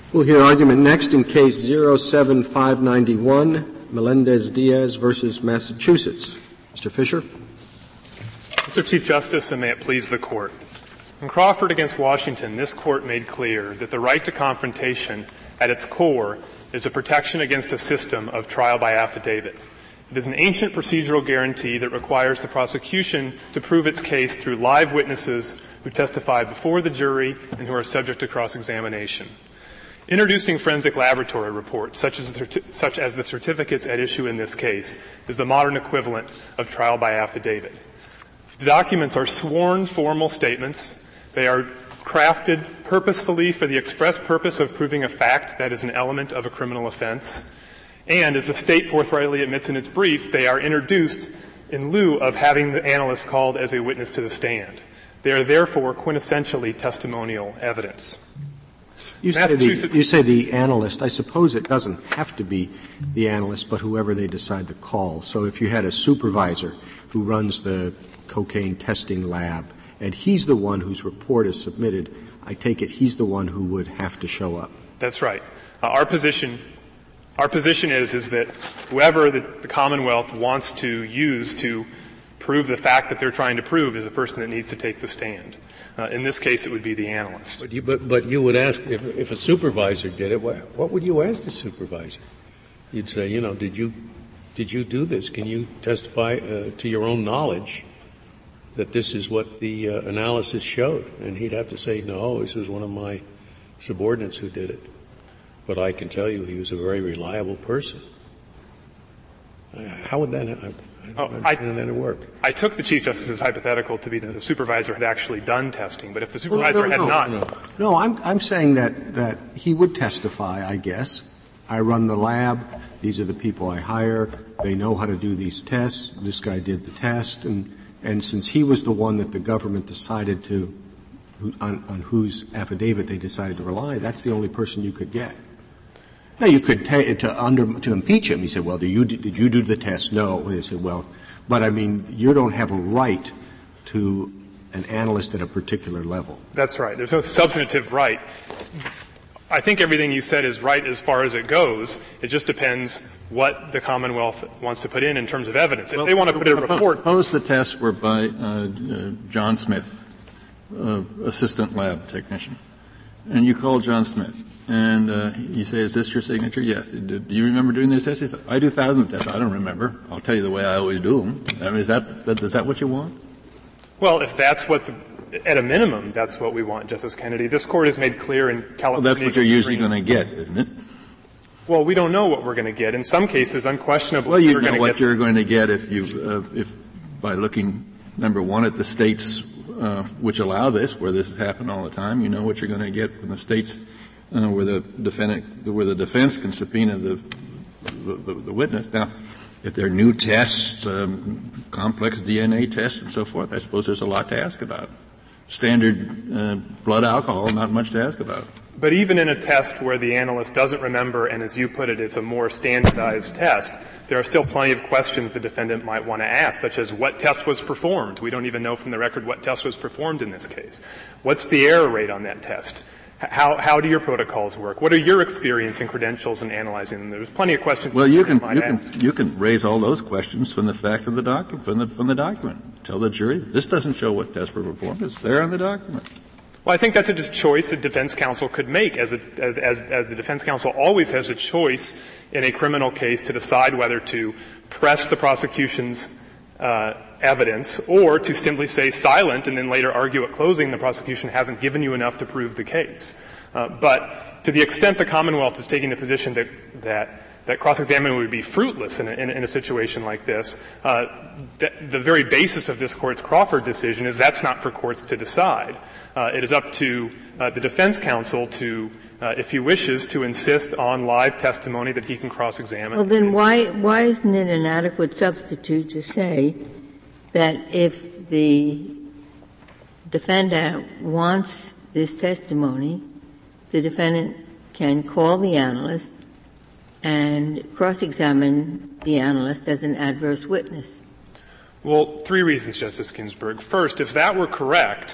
We'll hear argument next in Case 07591, Melendez-Diaz versus Massachusetts. Mr. Fisher. Mr. Chief Justice, and may it please the Court. In Crawford against Washington, this Court made clear that the right to confrontation at its core is a protection against a system of trial by affidavit. It is an ancient procedural guarantee that requires the prosecution to prove its case through live witnesses who testify before the jury and who are subject to cross-examination. Introducing forensic laboratory reports, such as the certificates at issue in this case, is the modern equivalent of trial by affidavit. The documents are sworn formal statements. They are crafted purposefully for the express purpose of proving a fact that is an element of a criminal offense. And, as the State forthrightly admits in its brief, they are introduced in lieu of having the analyst called as a witness to the stand. They are therefore quintessentially testimonial evidence. You say the analyst. I suppose it doesn't have to be the analyst, but whoever they decide to call. So if you had a supervisor who runs the cocaine testing lab, and he's the one whose report is submitted, I take it he's the one who would have to show up. That's right. Our position is that whoever the Commonwealth wants to use to prove the fact that they're trying to prove is the person that needs to take the stand. In this case, it would be the analyst. But you would ask, if a supervisor did it, what would you ask the supervisor? You'd say, did you do this? Can you testify to your own knowledge that this is what the analysis showed? And he'd have to say, no, this was one of my subordinates who did it. But I can tell you he was a very reliable person. How would that work? I took the Chief Justice's hypothetical to be that the supervisor had actually done testing, but if the supervisor had not. No, I'm saying that he would testify, I guess. I run the lab. These are the people I hire. They know how to do these tests. This guy did the test. And since he was the one that the government decided on whose affidavit they decided to rely, that's the only person you could get. Now, you could to impeach him. He said, well, did you do the test? No. And he said, well, but I mean, you don't have a right to an analyst at a particular level. That's right. There's no substantive right. I think everything you said is right as far as it goes. It just depends what the Commonwealth wants to put in terms of evidence. If they want to put in a report. Suppose the tests were by John Smith, assistant lab technician, and you call John Smith. And you say, is this your signature? Yes. Do you remember doing these tests? He said, I do thousands of tests. I don't remember. I'll tell you the way I always do them. I mean, is that what you want? Well, if that's at a minimum, that's what we want, Justice Kennedy. This Court has made clear in California. Well, that's what you're usually going to get, isn't it? Well, we don't know what we're going to get. In some cases, unquestionably, well, you know what you're going to get if by looking, number one, at the states which allow this, where this has happened all the time. You know what you're going to get from the states where the defense can subpoena the witness. Now, if there are new tests, complex DNA tests and so forth, I suppose there's a lot to ask about. Standard blood alcohol, not much to ask about. But even in a test where the analyst doesn't remember, and as you put it, it's a more standardized test, there are still plenty of questions the defendant might want to ask, such as what test was performed? We don't even know from the record what test was performed in this case. What's the error rate on that test? How do your protocols work? What are your experience and credentials in analyzing them? There's plenty of questions. Well, you can raise all those questions from the fact of the document, from the document. Tell the jury, this doesn't show what tests were performed. It's there on the document. Well, I think that's a choice a defense counsel could make, as the defense counsel always has a choice in a criminal case to decide whether to press the prosecution's evidence or to simply say silent and then later argue at closing the prosecution hasn't given you enough to prove the case. But to the extent the Commonwealth is taking the position that cross-examination would be fruitless in a situation like this, the very basis of this Court's Crawford decision is that's not for courts to decide. It is up to the defense counsel to, if he wishes, to insist on live testimony that he can cross-examine. Well, then why isn't it an adequate substitute to say that if the defendant wants this testimony, the defendant can call the analyst and cross-examine the analyst as an adverse witness? Well, three reasons, Justice Ginsburg. First, if that were correct,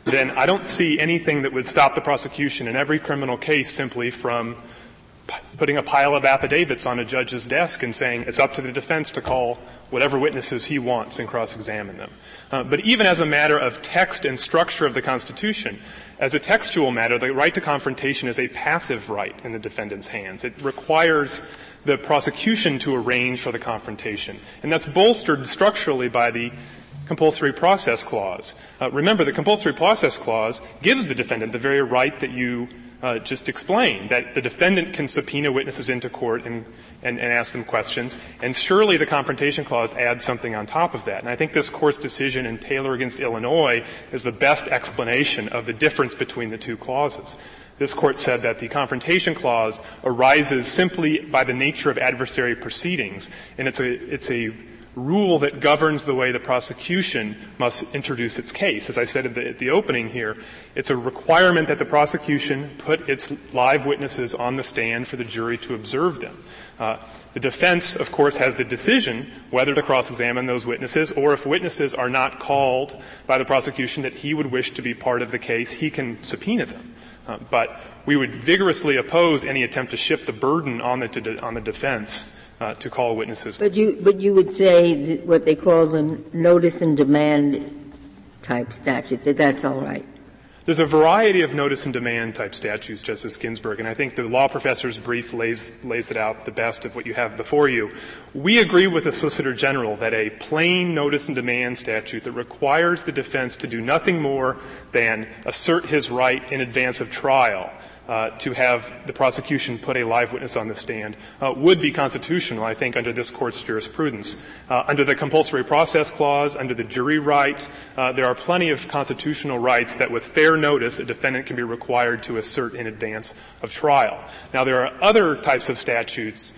then I don't see anything that would stop the prosecution in every criminal case simply from putting a pile of affidavits on a judge's desk and saying it's up to the defense to call whatever witnesses he wants and cross-examine them. But even as a matter of text and structure of the Constitution, as a textual matter, the right to confrontation is a passive right in the defendant's hands. It requires the prosecution to arrange for the confrontation. And that's bolstered structurally by the compulsory process clause. Remember, the compulsory process clause gives the defendant the very right that you just explained, that the defendant can subpoena witnesses into court and ask them questions, and surely the confrontation clause adds something on top of that. And I think this Court's decision in Taylor against Illinois is the best explanation of the difference between the two clauses. This Court said that the confrontation clause arises simply by the nature of adversary proceedings, and it's a rule that governs the way the prosecution must introduce its case. As I said at the opening here, it's a requirement that the prosecution put its live witnesses on the stand for the jury to observe them. The defense, of course, has the decision whether to cross-examine those witnesses, or if witnesses are not called by the prosecution that he would wish to be part of the case, he can subpoena them. But we would vigorously oppose any attempt to shift the burden on the defense to call witnesses. But you would say that what they call the notice and demand type statute, that's all right? There's a variety of notice and demand type statutes, Justice Ginsburg, and I think the law professor's brief lays it out the best of what you have before you. We agree with the Solicitor General that a plain notice and demand statute that requires the defense to do nothing more than assert his right in advance of trial to have the prosecution put a live witness on the stand would be constitutional, I think, under this Court's jurisprudence. Under the compulsory process clause, under the jury right, there are plenty of constitutional rights that with fair notice a defendant can be required to assert in advance of trial. Now, there are other types of statutes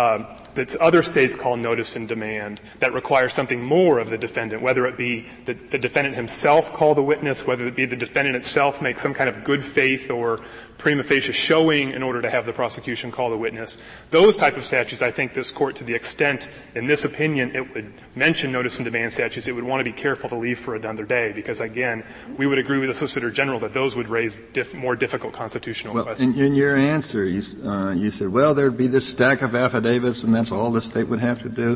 that other states call notice and demand that require something more of the defendant, whether it be the defendant himself call the witness, whether it be the defendant itself make some kind of good faith or prima facie showing in order to have the prosecution call the witness. Those type of statutes, I think this Court, to the extent in this opinion it would mention notice and demand statutes, it would want to be careful to leave for another day because, again, we would agree with the Solicitor General that those would raise more difficult constitutional questions. In your answer, you said, well, there'd be this stack of affidavits and that's all the state would have to do.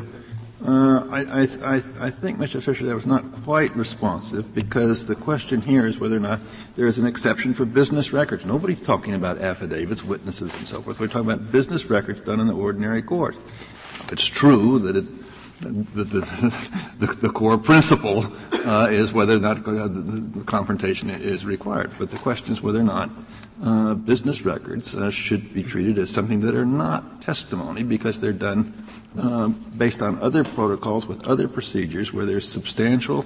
I think, Mr. Fisher, that was not quite responsive because the question here is whether or not there is an exception for business records. Nobody's talking about affidavits, witnesses, and so forth. We're talking about business records done in the ordinary court. It's true that the core principle is whether or not the confrontation is required. But the question is whether or not business records should be treated as something that are not testimony because they're done based on other protocols with other procedures where there's substantial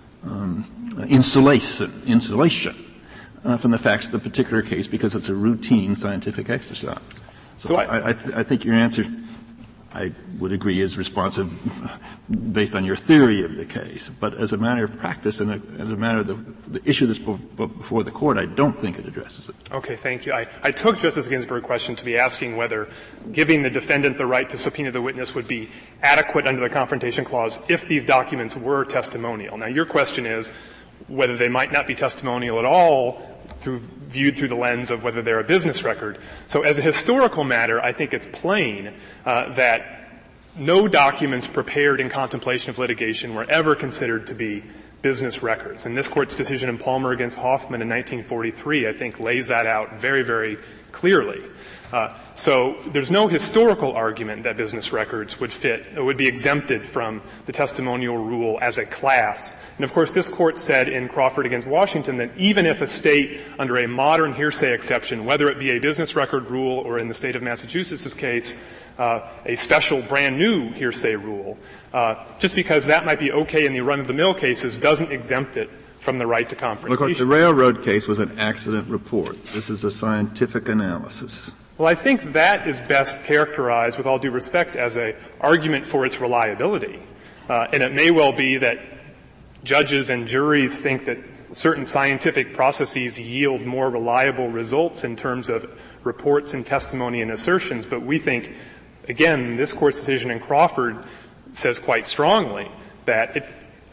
insulation from the facts of the particular case because it's a routine scientific exercise. So I think your answer, I would agree, is responsive based on your theory of the case. But as a matter of practice and as a matter of the issue that's before the Court, I don't think it addresses it. Okay, thank you. I took Justice Ginsburg's question to be asking whether giving the defendant the right to subpoena the witness would be adequate under the Confrontation Clause if these documents were testimonial. Now, your question is whether they might not be testimonial at all viewed through the lens of whether they're a business record. So as a historical matter, I think it's plain that no documents prepared in contemplation of litigation were ever considered to be business records. And this Court's decision in Palmer against Hoffman in 1943, I think, lays that out very, very clearly. So there's no historical argument that business records would be exempted from the testimonial rule as a class. And of course, this Court said in Crawford against Washington that even if a state under a modern hearsay exception, whether it be a business record rule or in the state of Massachusetts' case, a special brand new hearsay rule, just because that might be okay in the run-of-the-mill cases doesn't exempt it from the right to confrontation. Of course, the railroad case was an accident report. This is a scientific analysis. Well, I think that is best characterized, with all due respect, as an argument for its reliability. And it may well be that judges and juries think that certain scientific processes yield more reliable results in terms of reports and testimony and assertions, but we think, again, this Court's decision in Crawford says quite strongly that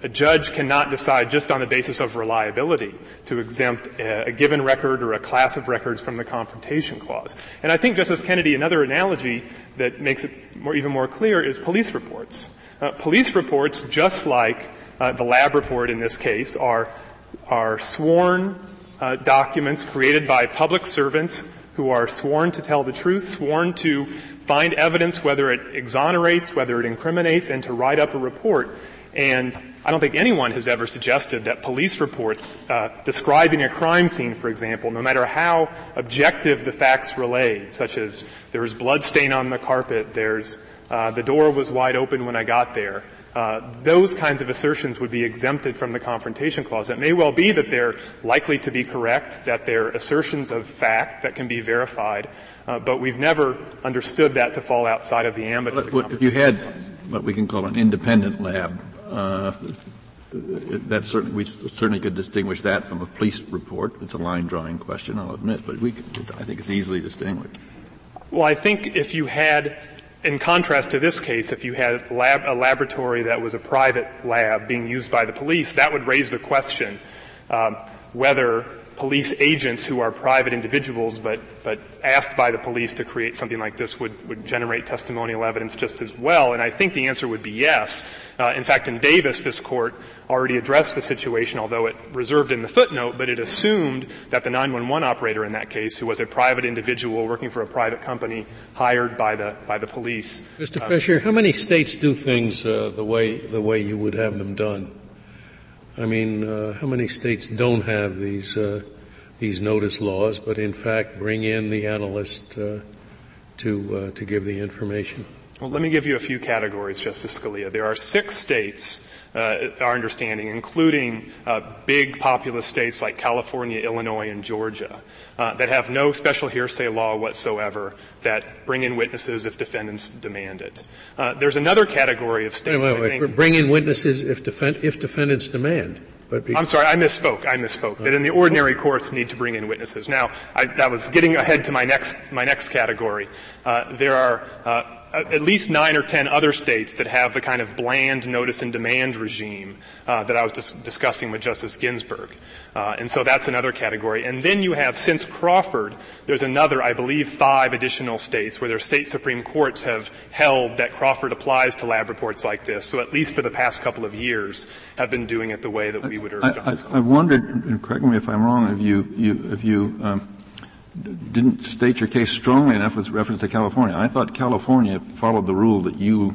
A judge cannot decide just on the basis of reliability to exempt a given record or a class of records from the Confrontation Clause. And I think, Justice Kennedy, another analogy that makes it even more clear is police reports. Police reports, just like the lab report in this case, are sworn documents created by public servants who are sworn to tell the truth, sworn to find evidence, whether it exonerates, whether it incriminates, and to write up a report. And I don't think anyone has ever suggested that police reports describing a crime scene, for example, no matter how objective the facts relayed, such as there was blood stain on the carpet, the door was wide open when I got there, those kinds of assertions would be exempted from the Confrontation Clause. It may well be that they're likely to be correct, that they're assertions of fact that can be verified, but we've never understood that to fall outside of the ambit of the Confrontation Clause. If you had what we can call an independent lab, we certainly could distinguish that from a police report. It's a line-drawing question, I'll admit, but I think it's easily distinguished. Well, I think if you had, in contrast to this case, if you had a laboratory that was a private lab being used by the police, that would raise the question whether police agents who are private individuals but asked by the police to create something like this would generate testimonial evidence just as well. And I think the answer would be yes. In fact, in Davis, this Court already addressed the situation, although it reserved in the footnote, but it assumed that the 911 operator in that case, who was a private individual working for a private company hired by the police. Mr. Fisher, how many states do things the way you would have them done? I mean, how many states don't have these notice laws, but in fact bring in the analyst to give the information? Well, let me give you a few categories, Justice Scalia. There are 6 states, our understanding, including big populous states like California, Illinois, and Georgia, that have no special hearsay law whatsoever that bring in witnesses if defendants demand it. There's another category of states. Wait. Bring in witnesses if defendants demand. I'm sorry, I misspoke. That in the ordinary course need to bring in witnesses. Now, that was getting ahead to my next category. There are at least 9 or 10 other states that have the kind of bland notice and demand regime that I was discussing with Justice Ginsburg. And so that's another category. And then you have, since Crawford, there's another, I believe, 5 additional states where their state Supreme Courts have held that Crawford applies to lab reports like this. So at least for the past couple of years have been doing it the way that we would urge. I wondered, and correct me if I'm wrong, if you didn't state your case strongly enough with reference to California. I thought California followed the rule that you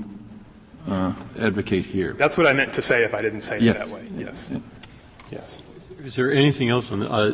advocate here. That's what I meant to say if I didn't say it that way. Yes. Yes. Is there anything else on that?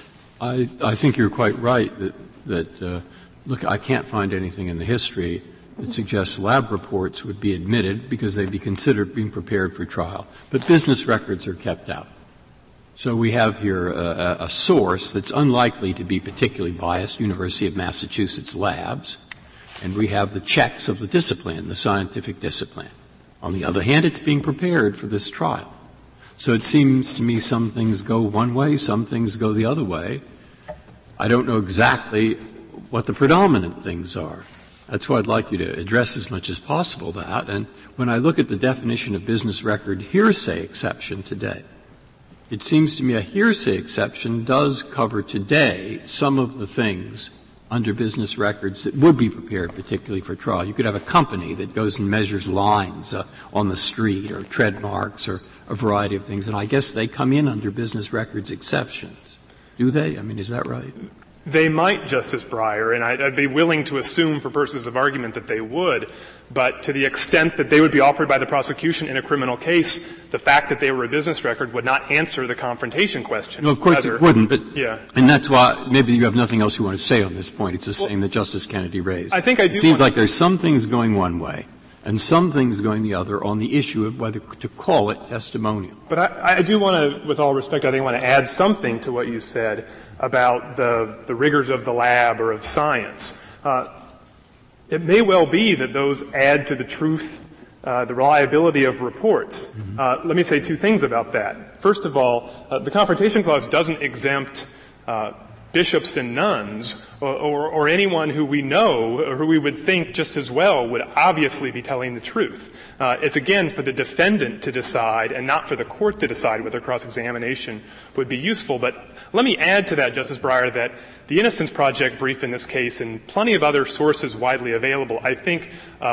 I think you're quite right that look, I can't find anything in the history that suggests lab reports would be admitted because they'd be considered being prepared for trial. But business records are kept out. So we have here a source that's unlikely to be particularly biased, University of Massachusetts labs, and we have the checks of the discipline, the scientific discipline. On the other hand, it's being prepared for this trial. So it seems to me some things go one way, some things go the other way. I don't know exactly what the predominant things are. That's why I'd like you to address as much as possible that. And when I look at the definition of business record hearsay exception today, it seems to me a hearsay exception does cover today some of the things under business records that would be prepared particularly for trial. You could have a company that goes and measures lines on the street or tread marks or a variety of things, and I guess they come in under business records exceptions. Do they? I mean, is that right? They might, Justice Breyer, and I'd be willing to assume for purposes of argument that they would, but to the extent that they would be offered by the prosecution in a criminal case, the fact that they were a business record would not answer the confrontation question. No, of course it wouldn't, but and that's why maybe you have nothing else you want to say on this point. It's the same that Justice Kennedy raised. I think I do. It seems like there's some things going one way and some things going the other on the issue of whether to call it testimonial. But I do want to, with all respect, I think want to add something to what you said about the rigors of the lab or of science. It may well be that those add to the truth, the reliability of reports. Mm-hmm. Let me say 2 things about that. First of all, the Confrontation Clause doesn't exempt bishops and nuns or anyone who we know or who we would think just as well would obviously be telling the truth. It's, again, for the defendant to decide and not for the court to decide whether cross-examination would be useful. But let me add to that, Justice Breyer, that the Innocence Project brief in this case and plenty of other sources widely available, I think,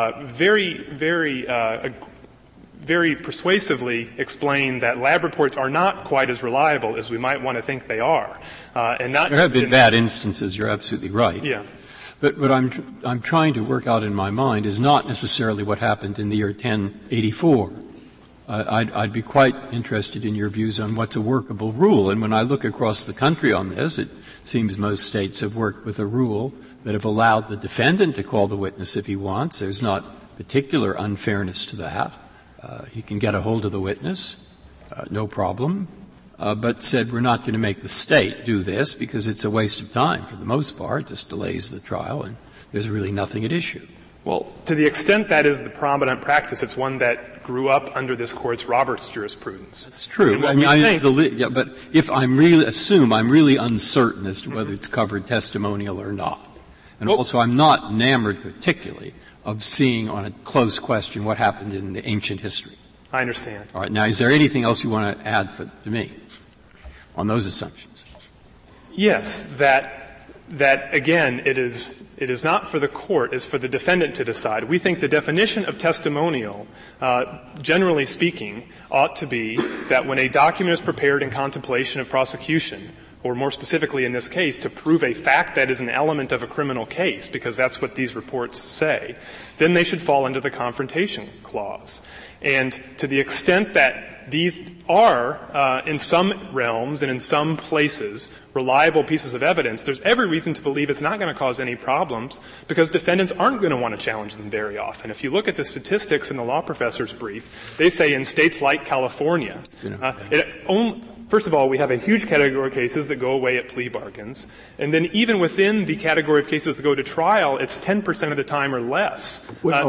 very persuasively explain that lab reports are not quite as reliable as we might want to think they are. And not there have been bad instances. You're absolutely right. Yeah. But what I'm trying to work out in my mind is not necessarily what happened in the year 1084. I'd be quite interested in your views on what's a workable rule. And when I look across the country on this, it seems most states have worked with a rule that have allowed the defendant to call the witness if he wants. There's not particular unfairness to that. He can get a hold of the witness, no problem, but said we're not going to make the state do this because it's a waste of time for the most part. It just delays the trial, and there's really nothing at issue. Well, to the extent that is the prominent practice, it's one that grew up under this Court's Roberts jurisprudence. That's true. I mean, but if I'm really uncertain as to whether it's covered testimonial or not. And also I'm not enamored particularly of seeing on a close question what happened in the ancient history. I understand. All right. Now, is there anything else you want to add to me on those assumptions? Yes, that again, it is not for the court, it's for the defendant to decide. We think the definition of testimonial, generally speaking, ought to be that when a document is prepared in contemplation of prosecution, or more specifically in this case, to prove a fact that is an element of a criminal case, because that's what these reports say, then they should fall under the confrontation clause. And to the extent that these are, in some realms and in some places, reliable pieces of evidence, there's every reason to believe it's not going to cause any problems because defendants aren't going to want to challenge them very often. If you look at the statistics in the law professor's brief, they say in states like California, first of all, we have a huge category of cases that go away at plea bargains. And then even within the category of cases that go to trial, it's 10% of the time or less.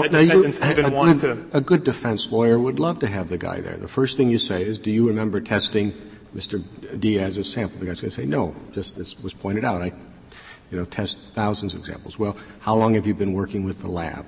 A good defense lawyer would love to have the guy there. The first thing you say is, do you remember testing Mr. Diaz's sample? The guy's going to say, no, just this was pointed out. I test thousands of examples. Well, how long have you been working with the lab?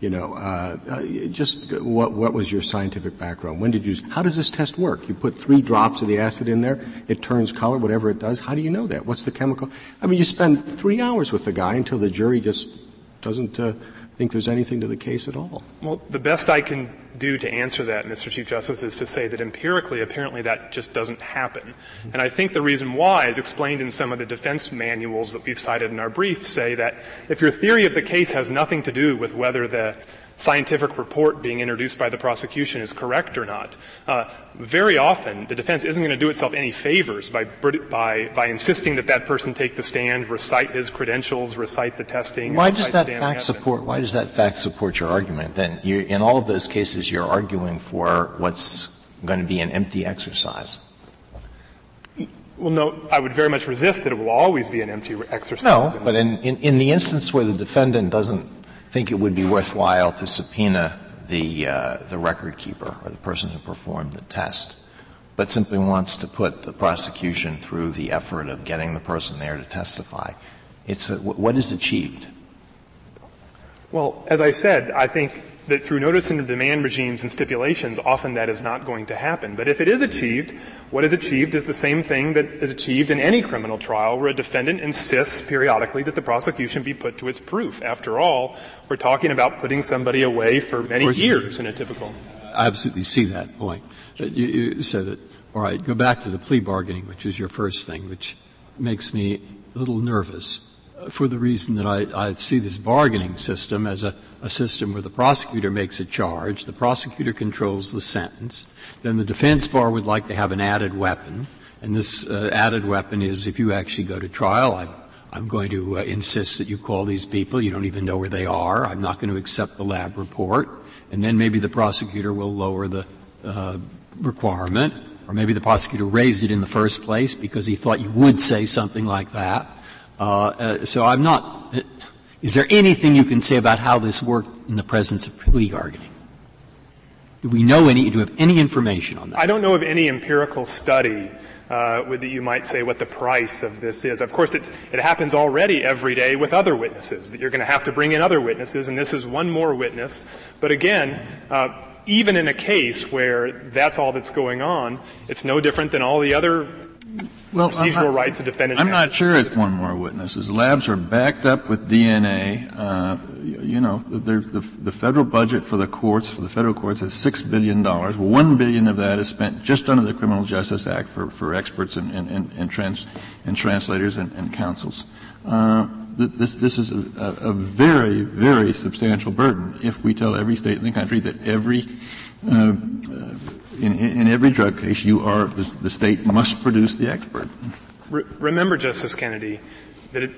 Just what was your scientific background? When did you how does this test work? You put 3 drops of the acid in there, it turns color, whatever it does. How do you know that? What's the chemical? I mean, you spend 3 hours with the guy until the jury just doesn't think there's anything to the case at all. Well, the best I can do to answer that, Mr. Chief Justice, is to say that empirically, apparently that just doesn't happen. And I think the reason why is explained in some of the defense manuals that we've cited in our brief, say that if your theory of the case has nothing to do with whether the scientific report being introduced by the prosecution is correct or not, very often the defense isn't going to do itself any favors by insisting that person take the stand, recite his credentials, recite the testing. Why does that fact support your argument? Then in all of those cases you're arguing for what's going to be an empty exercise. Well, no, I would very much resist that it will always be an empty exercise. No, but in the instance where the defendant doesn't think it would be worthwhile to subpoena the record keeper or the person who performed the test, but simply wants to put the prosecution through the effort of getting the person there to testify, what is achieved? Well, as I said, I think that through notice and demand regimes and stipulations, often that is not going to happen. But if it is achieved, what is achieved is the same thing that is achieved in any criminal trial where a defendant insists periodically that the prosecution be put to its proof. After all, we're talking about putting somebody away for many years in a typical. I absolutely see that point. You said that, all right, go back to the plea bargaining, which is your first thing, which makes me a little nervous for the reason that I see this bargaining system as a system where the prosecutor makes a charge, the prosecutor controls the sentence, then the defense bar would like to have an added weapon, and this added weapon is if you actually go to trial, I'm going to insist that you call these people. You don't even know where they are. I'm not going to accept the lab report. And then maybe the prosecutor will lower the requirement, or maybe the prosecutor raised it in the first place because he thought you would say something like that. So I'm not — is there anything you can say about how this worked in the presence of plea bargaining? Do we have any information on that? I don't know of any empirical study that you might say what the price of this is. Of course, it happens already every day with other witnesses, that you're going to have to bring in other witnesses, and this is one more witness. But again, even in a case where that's all that's going on, it's no different than all the other procedural rights a defendant has. I'm not sure it's one more witness. His labs are backed up with DNA. The federal budget for the federal courts is $6 billion. $1 billion of that is spent just under the Criminal Justice Act for experts and translators and counsels. This is a very, very substantial burden if we tell every state in the country that in every drug case the state must produce the expert. Remember, Justice Kennedy, that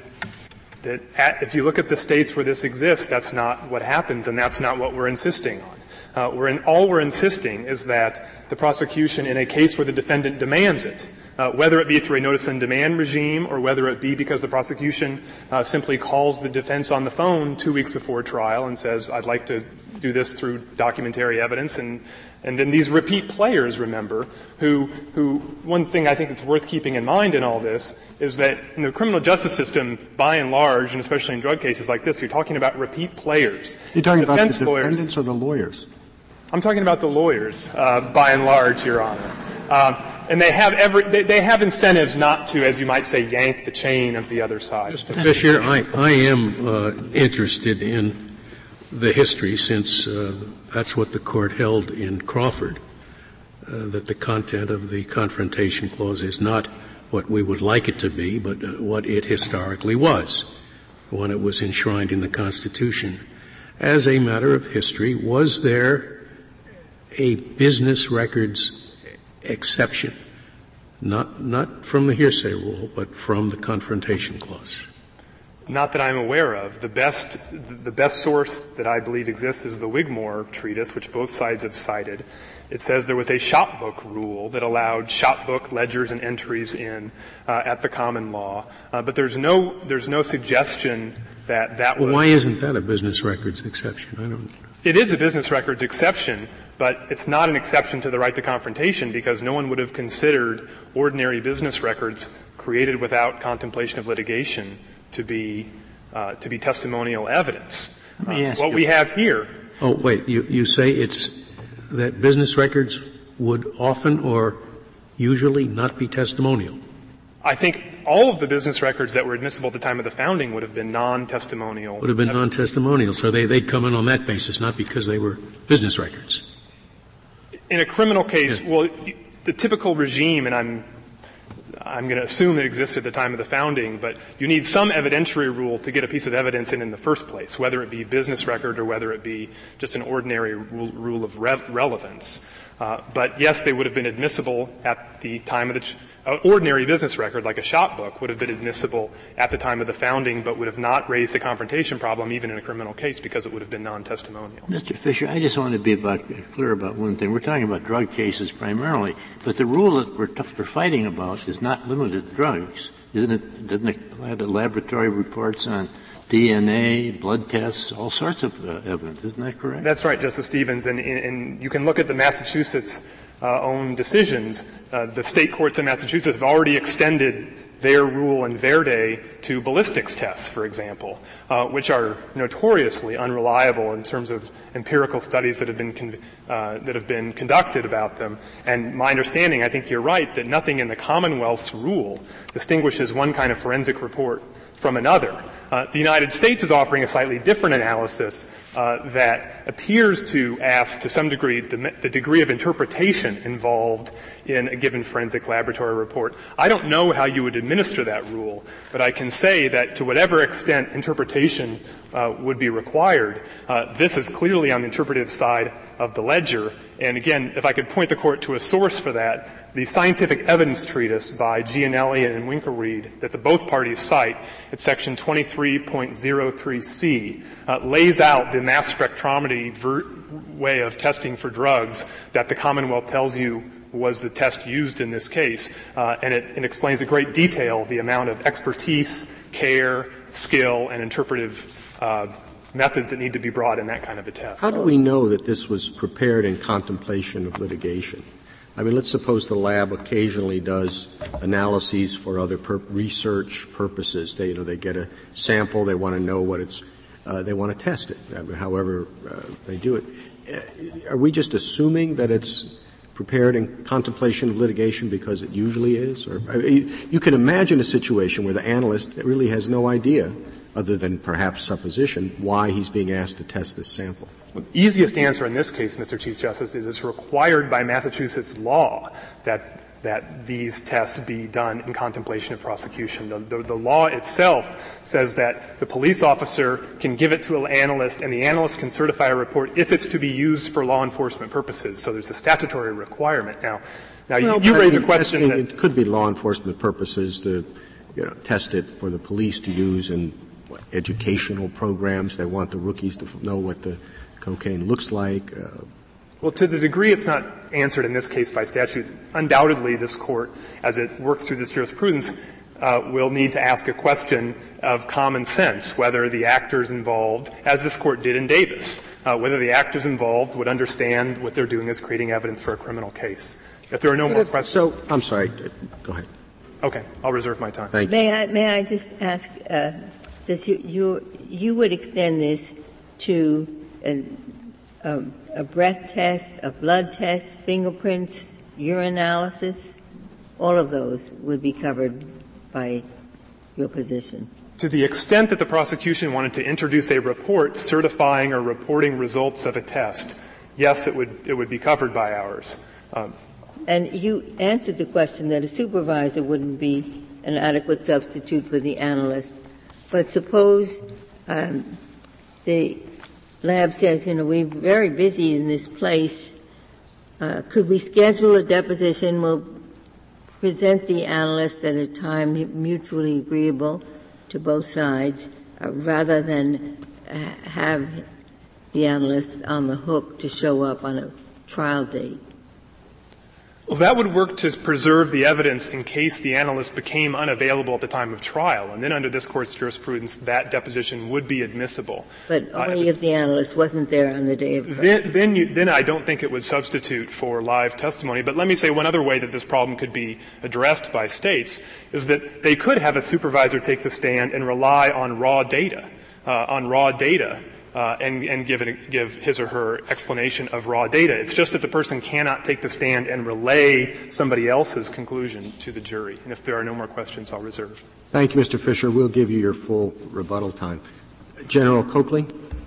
if you look at the states where this exists, that's not what happens, and that's not what we're insisting on. All we're insisting is that the prosecution, in a case where the defendant demands it, whether it be through a notice and demand regime or whether it be because the prosecution simply calls the defense on the phone 2 weeks before trial and says, I'd like to do this through documentary evidence, and then these repeat players, remember, who one thing I think that's worth keeping in mind in all this is that in the criminal justice system, by and large, and especially in drug cases like this, you're talking about repeat players. You're talking about the defendants or the lawyers? I'm talking about the lawyers, by and large, Your Honor. And they have incentives not to, as you might say, yank the chain of the other side. Mr. Fisher, I am interested in the history, since that's what the court held in Crawford, that the content of the Confrontation Clause is not what we would like it to be, but what it historically was when it was enshrined in the Constitution. As a matter of history, was there a business records exception, not from the hearsay rule, but from the Confrontation Clause? Not that I'm aware of. The best source that I believe exists is the Wigmore treatise, which both sides have cited. It says there was a shopbook rule that allowed shopbook ledgers and entries in at the common law, but there's no suggestion that was. Well, why isn't that a business records exception? I don't. It is a business records exception, but it's not an exception to the right to confrontation because no one would have considered ordinary business records created without contemplation of litigation to be testimonial evidence. What we have here. Oh, wait. You say it's that business records would often or usually not be testimonial? I think all of the business records that were admissible at the time of the founding would have been non-testimonial. Would have been non-testimonial. So they'd come in on that basis, not because they were business records. In a criminal case, yeah. Well, the typical regime, and I'm going to assume it existed at the time of the founding, but you need some evidentiary rule to get a piece of evidence in the first place, whether it be business record or whether it be just an ordinary rule of relevance. But yes, they would have been admissible at the time of the ordinary business record, like a shop book, would have been admissible at the time of the founding, but would have not raised a confrontation problem even in a criminal case because it would have been non-testimonial. Mr. Fisher, I just want to be clear about one thing. We're talking about drug cases primarily, but the rule that we're fighting about is not limited to drugs. Doesn't it have laboratory reports on DNA, blood tests, all sorts of evidence? Isn't that correct? That's right, Justice Stevens. And you can look at the Massachusetts own decisions. The state courts in Massachusetts have already extended their rule in Verde to ballistics tests, for example, which are notoriously unreliable in terms of empirical studies that have been conducted about them. And my understanding, I think you're right, that nothing in the Commonwealth's rule distinguishes one kind of forensic report from another. The United States is offering a slightly different analysis that appears to ask, to some degree, the degree of interpretation involved in a given forensic laboratory report. I don't know how you would administer that rule, but I can say that to whatever extent interpretation would be required, this is clearly on the interpretive side of the ledger. And again, if I could point the Court to a source for that, the scientific evidence treatise by Gianelli and Winkelried that both parties cite at section 23.03c lays out the mass spectrometry way of testing for drugs that the Commonwealth tells you was the test used in this case. And it explains in great detail the amount of expertise, care, skill, and interpretive methods that need to be brought in that kind of a test. How do we know that this was prepared in contemplation of litigation? I mean, let's suppose the lab occasionally does analyses for other research purposes. They get a sample, they want to know what it's, they want to test it, however they do it. Are we just assuming that it's prepared in contemplation of litigation because it usually is? Or you can imagine a situation where the analyst really has no idea, other than perhaps supposition, why he's being asked to test this sample. The easiest answer in this case, Mr. Chief Justice, is it's required by Massachusetts law that these tests be done in contemplation of prosecution. The law itself says that the police officer can give it to an analyst, and the analyst can certify a report if it's to be used for law enforcement purposes. So there's a statutory requirement. Now you raise a question that it could be law enforcement purposes to, test it for the police to use in educational programs. They want the rookies to know what the cocaine looks like. Well, to the degree it's not answered in this case by statute, undoubtedly this Court, as it works through this jurisprudence, will need to ask a question of common sense, whether the actors involved, as this Court did in Davis, whether the actors involved would understand what they're doing is creating evidence for a criminal case. If there are no more questions. So, I'm sorry. Go ahead. Okay. I'll reserve my time. Thank you. May I just ask, does you would extend this to a breath test, a blood test, fingerprints, urine analysis? All of those would be covered by your position. To the extent that the prosecution wanted to introduce a report certifying or reporting results of a test, yes, it would be covered by ours. And you answered the question that a supervisor wouldn't be an adequate substitute for the analyst. But suppose the lab says, we're very busy in this place. Could we schedule a deposition? We'll present the analyst at a time mutually agreeable to both sides, rather than have the analyst on the hook to show up on a trial date. Well, that would work to preserve the evidence in case the analyst became unavailable at the time of trial. And then under this Court's jurisprudence, that deposition would be admissible. But only if the analyst wasn't there on the day of trial. Then I don't think it would substitute for live testimony. But let me say one other way that this problem could be addressed by states is that they could have a supervisor take the stand and rely on raw data, and give his or her explanation of raw data. It's just that the person cannot take the stand and relay somebody else's conclusion to the jury. And if there are no more questions, I'll reserve. Thank you, Mr. Fisher. We'll give you your full rebuttal time. General Coakley.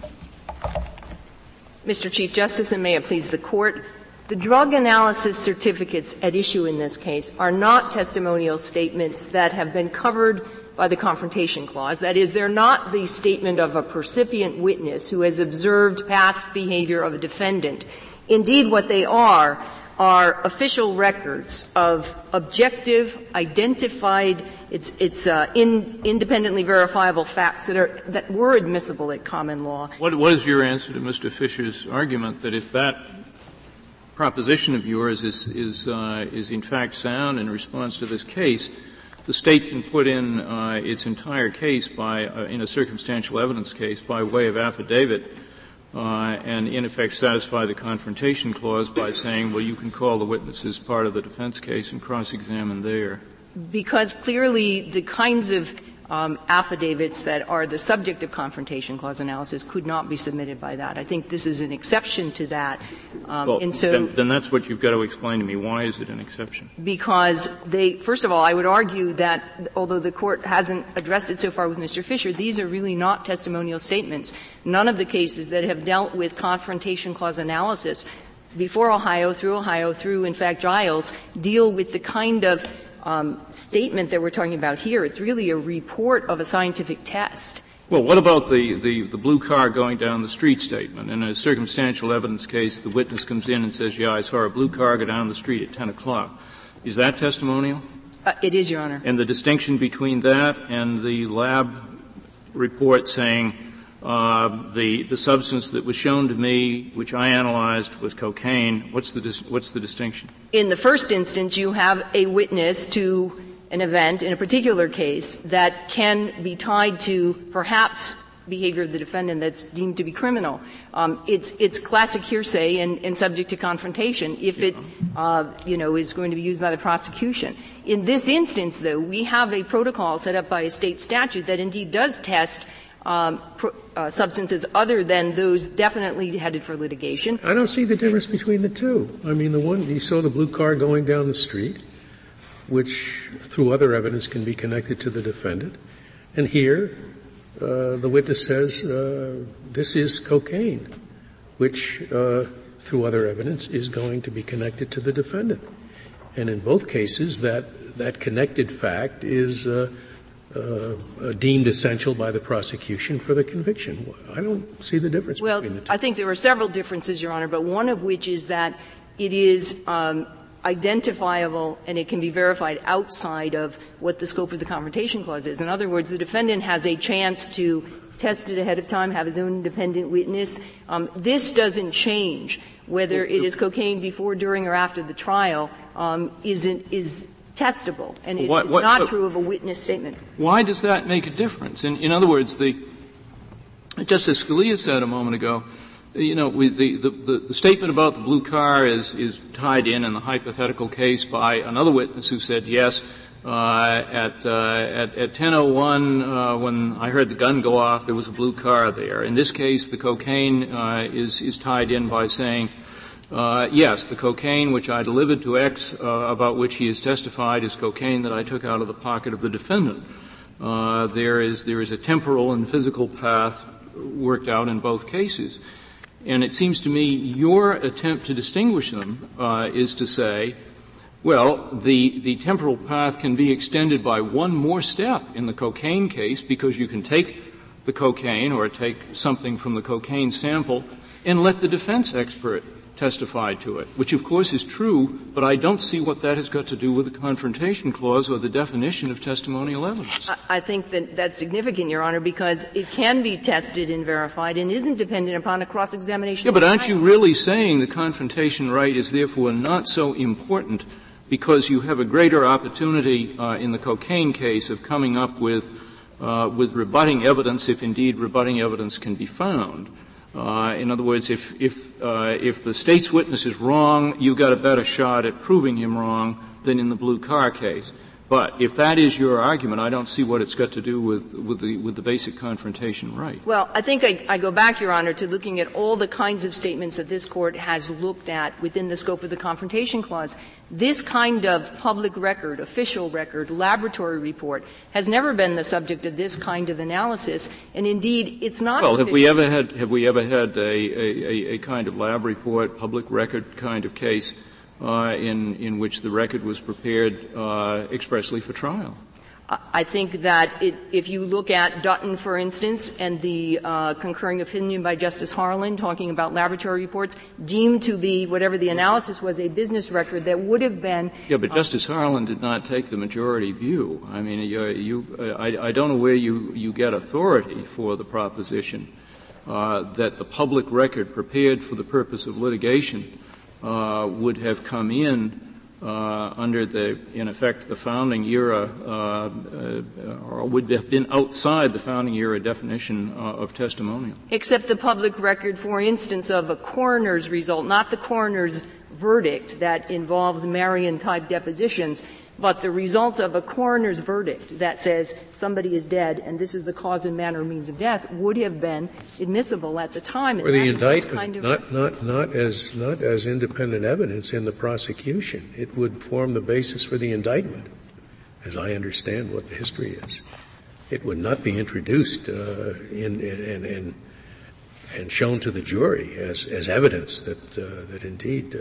Mr. Chief Justice, and may it please the Court, the drug analysis certificates at issue in this case are not testimonial statements that have been covered by the Confrontation Clause. That is, they're not the statement of a percipient witness who has observed past behavior of a defendant. Indeed, what they are official records of objective, identified, independently verifiable facts that were admissible at common law. What is your answer to Mr. Fisher's argument that if that proposition of yours is in fact sound in response to this case, the State can put in its entire case in a circumstantial evidence case by way of affidavit and in effect satisfy the Confrontation Clause by saying, well, you can call the witness as part of the defense case and cross-examine there? Because clearly the kinds of affidavits that are the subject of Confrontation Clause analysis could not be submitted by that. I think this is an exception to that. Then that's what you've got to explain to me. Why is it an exception? Because first of all, I would argue that although the Court hasn't addressed it so far with Mr. Fisher, these are really not testimonial statements. None of the cases that have dealt with Confrontation Clause analysis before Ohio, through, in fact, Giles, deal with the kind of statement that we're talking about here. It's really a report of a scientific test. Well, what about the blue car going down the street statement? In a circumstantial evidence case, the witness comes in and says, yeah, I saw a blue car go down the street at 10 o'clock. Is that testimonial? It is, Your Honor. And the distinction between that and the lab report saying the substance that was shown to me, which I analyzed, was cocaine, what's the distinction? In the first instance, you have a witness to an event in a particular case that can be tied to perhaps behavior of the defendant that's deemed to be criminal. It's classic hearsay and subject to confrontation if it, is going to be used by the prosecution. In this instance, though, we have a protocol set up by a state statute that indeed does test substances other than those definitely headed for litigation. I don't see the difference between the two. I mean, the one, you saw the blue car going down the street, which through other evidence can be connected to the defendant. And here, the witness says, this is cocaine, which, through other evidence, is going to be connected to the defendant. And in both cases, that connected fact is deemed essential by the prosecution for the conviction. I don't see the difference between the two. Well, I think there are several differences, Your Honor, but one of which is that it is identifiable and it can be verified outside of what the scope of the Confrontation Clause is. In other words, the defendant has a chance to test it ahead of time, have his own independent witness. This doesn't change whether it is cocaine before, during, or after the trial, is testable, and it's not true of a witness statement. Why does that make a difference? In other words, Justice Scalia said a moment ago, the statement about the blue car is tied in the hypothetical case by another witness who said, yes, at 10:01, when I heard the gun go off, there was a blue car there. In this case, the cocaine is tied in by saying, yes, the cocaine which I delivered to X, about which he has testified, is cocaine that I took out of the pocket of the defendant. There is a temporal and physical path worked out in both cases. And it seems to me your attempt to distinguish them is to say, well, the temporal path can be extended by one more step in the cocaine case because you can take the cocaine or take something from the cocaine sample and let the defense expert testify to it, which of course is true, but I don't see what that has got to do with the Confrontation Clause or the definition of testimonial evidence. I think that's significant, Your Honor, because it can be tested and verified and isn't dependent upon a cross-examination. Yeah, but aren't you really saying the confrontation right is therefore not so important because you have a greater opportunity in the cocaine case of coming up with rebutting evidence, if indeed rebutting evidence can be found? In other words, if the State's witness is wrong, you've got a better shot at proving him wrong than in the blue car case. But if that is your argument, I don't see what it's got to do with the basic confrontation right. Well, I think I go back, Your Honor, to looking at all the kinds of statements that this Court has looked at within the scope of the Confrontation Clause. This kind of public record, official record, laboratory report has never been the subject of this kind of analysis, and indeed it's not. Well, have we ever had a kind of lab report, public record kind of case in which the record was prepared expressly for trial? I think that if you look at Dutton, for instance, and the concurring opinion by Justice Harlan talking about laboratory reports deemed to be, whatever the analysis was, a business record that would have been. Yeah, but Justice Harlan did not take the majority view. I mean, I don't know where you get authority for the proposition that the public record prepared for the purpose of litigation would have come in under in effect, the founding era, or would have been outside the founding era definition of testimonial. Except the public record, for instance, of a coroner's result, not the coroner's verdict that involves Marion-type depositions, but the result of a coroner's verdict that says somebody is dead and this is the cause and manner or means of death would have been admissible at the time. Or the indictment, not as independent evidence in the prosecution. It would form the basis for the indictment, as I understand what the history is. It would not be introduced and shown to the jury as evidence that indeed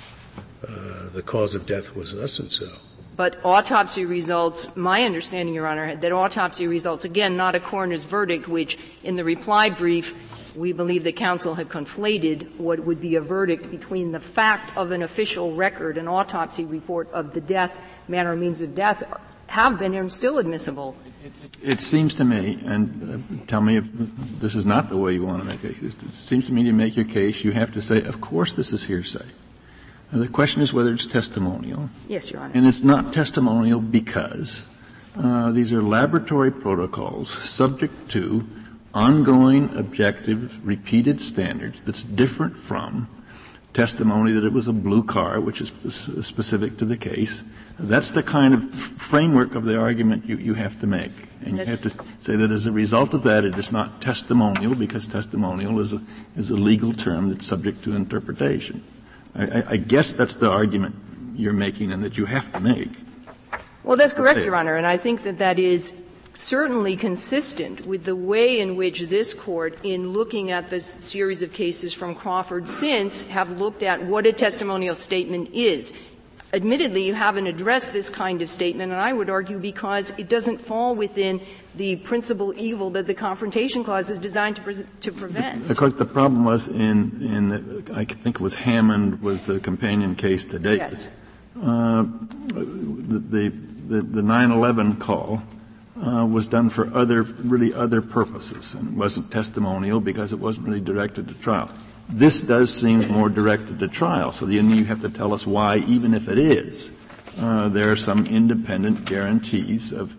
the cause of death was thus and so. But autopsy results, my understanding, Your Honor, that autopsy results, again, not a coroner's verdict, which in the reply brief we believe that counsel had conflated what would be a verdict between the fact of an official record, an autopsy report of the death, manner or means of death, have been and still admissible. It seems to me, and tell me if this is not the way you want to make it, it seems to me to make your case, you have to say, of course this is hearsay. Now, the question is whether it's testimonial. Yes, Your Honor. And it's not testimonial because these are laboratory protocols subject to ongoing, objective, repeated standards that's different from testimony that it was a blue car, which is specific to the case. That's the kind of framework of the argument you have to make. And you have to say that as a result of that, it is not testimonial, because testimonial is a legal term that's subject to interpretation. I guess that's the argument you're making and that you have to make. Well, that's correct, Your Honor, and I think that is certainly consistent with the way in which this Court, in looking at this series of cases from Crawford since, have looked at what a testimonial statement is. Admittedly, you haven't addressed this kind of statement, and I would argue because it doesn't fall within the principal evil that the Confrontation Clause is designed to prevent. Of course, the problem was in the, I think it was Hammond was the companion case to date. Yes. The 9/11 call was done for other purposes, and wasn't testimonial because it wasn't really directed to trial. This does seem more directed to trial, so then you have to tell us why, even if it is, there are some independent guarantees of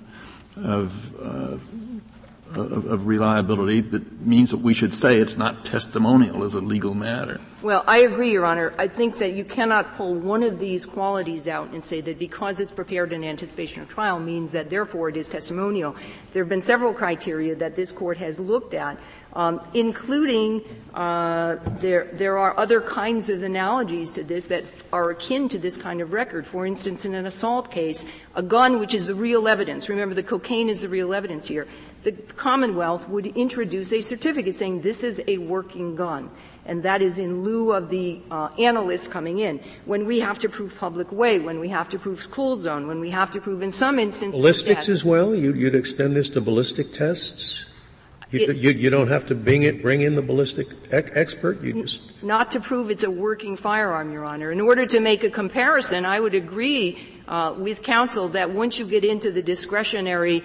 reliability that means that we should say it's not testimonial as a legal matter. Well, I agree, Your Honor. I think that you cannot pull one of these qualities out and say that because it's prepared in anticipation of trial means that therefore it is testimonial. There have been several criteria that this Court has looked at, including there are other kinds of analogies to this that are akin to this kind of record. For instance, in an assault case, a gun which is the real evidence. Remember, the cocaine is the real evidence here. The Commonwealth would introduce a certificate saying this is a working gun, and that is in lieu of the analyst coming in. When we have to prove public way, when we have to prove school zone, when we have to prove in some instances ballistics as well? You'd extend this to ballistic tests? You don't have to bring in the ballistic expert? You just not to prove it's a working firearm, Your Honor. In order to make a comparison, I would agree with counsel that once you get into the discretionary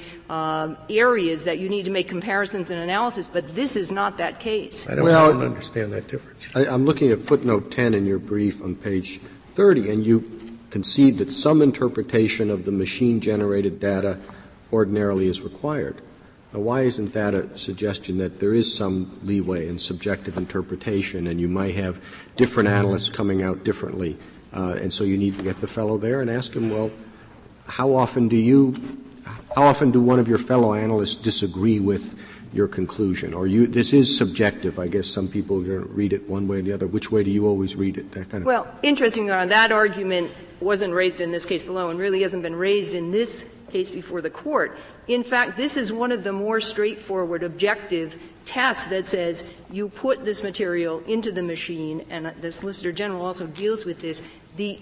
areas that you need to make comparisons and analysis, but this is not that case. I don't understand that difference. I'm looking at footnote 10 in your brief on page 30, and you concede that some interpretation of the machine-generated data ordinarily is required. Now, why isn't that a suggestion that there is some leeway in subjective interpretation and you might have different analysts coming out differently, and so you need to get the fellow there and ask him, well, how often do one of your fellow analysts disagree with your conclusion? Or this is subjective. I guess some people are going to read it one way or the other. Which way do you always read it? That kind of. Well, interesting, Your Honor, that argument wasn't raised in this case below and really hasn't been raised in this case before the Court. In fact, this is one of the more straightforward, objective tests that says you put this material into the machine, and the Solicitor General also deals with this. The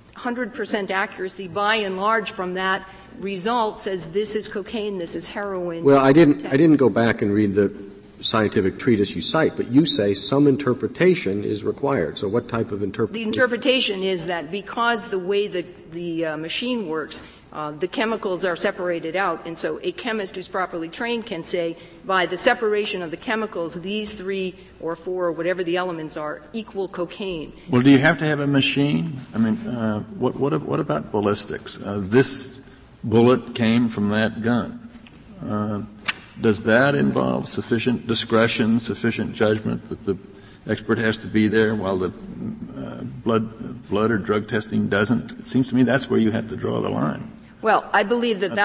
100% accuracy, by and large, from that result says this is cocaine, this is heroin. Well, I didn't go back and read the scientific treatise you cite, but you say some interpretation is required. So what type of interpretation? The interpretation is that because the way the machine works, the chemicals are separated out, and so a chemist who's properly trained can say, by the separation of the chemicals, these 3 or 4 or whatever the elements are equal cocaine. Well, do you have to have a machine? I mean, what about ballistics? This bullet came from that gun. Does that involve sufficient discretion, sufficient judgment that the expert has to be there while the blood or drug testing doesn't? It seems to me that's where you have to draw the line. Well, I believe that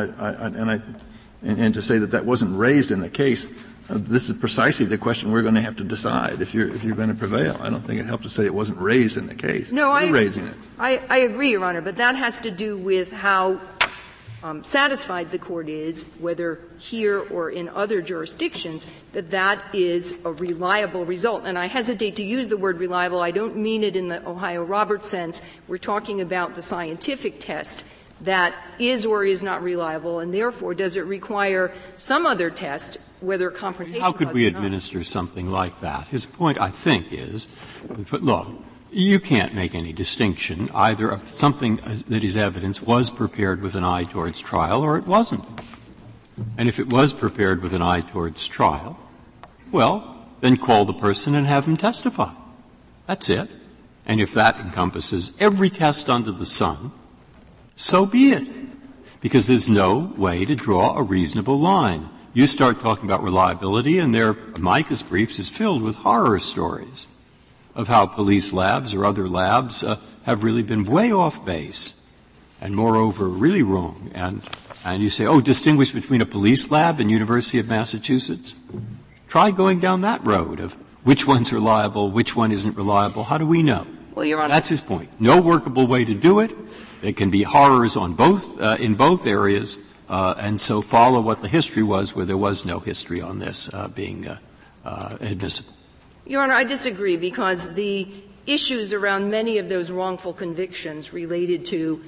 and to say that wasn't raised in the case, this is precisely the question we're going to have to decide if you're going to prevail. I don't think it helps to say it wasn't raised in the case. No, you're raising it. I agree, Your Honor, but that has to do with how satisfied the Court is, whether here or in other jurisdictions, that is a reliable result. And I hesitate to use the word reliable. I don't mean it in the Ohio Roberts sense. We're talking about the scientific test that is or is not reliable, and therefore does it require some other test, whether confrontation. How could we administer something like that? His point, I think, is, look, you can't make any distinction either of something that is evidence was prepared with an eye towards trial or it wasn't. And if it was prepared with an eye towards trial, well, then call the person and have him testify. That's it. And if that encompasses every test under the sun, so be it. Because there's no way to draw a reasonable line you start talking about reliability, and their amicus briefs is filled with horror stories of how police labs or other labs have really been way off base and, moreover, really wrong. And you say, distinguish between a police lab and University of Massachusetts? Try going down that road of which one's reliable, which one isn't reliable. How do we know? Well, Your Honor, that's his point. No workable way to do it. It can be horrors on both, in both areas, and so follow what the history was where there was no history on this being admissible. Your Honor, I disagree because the issues around many of those wrongful convictions related to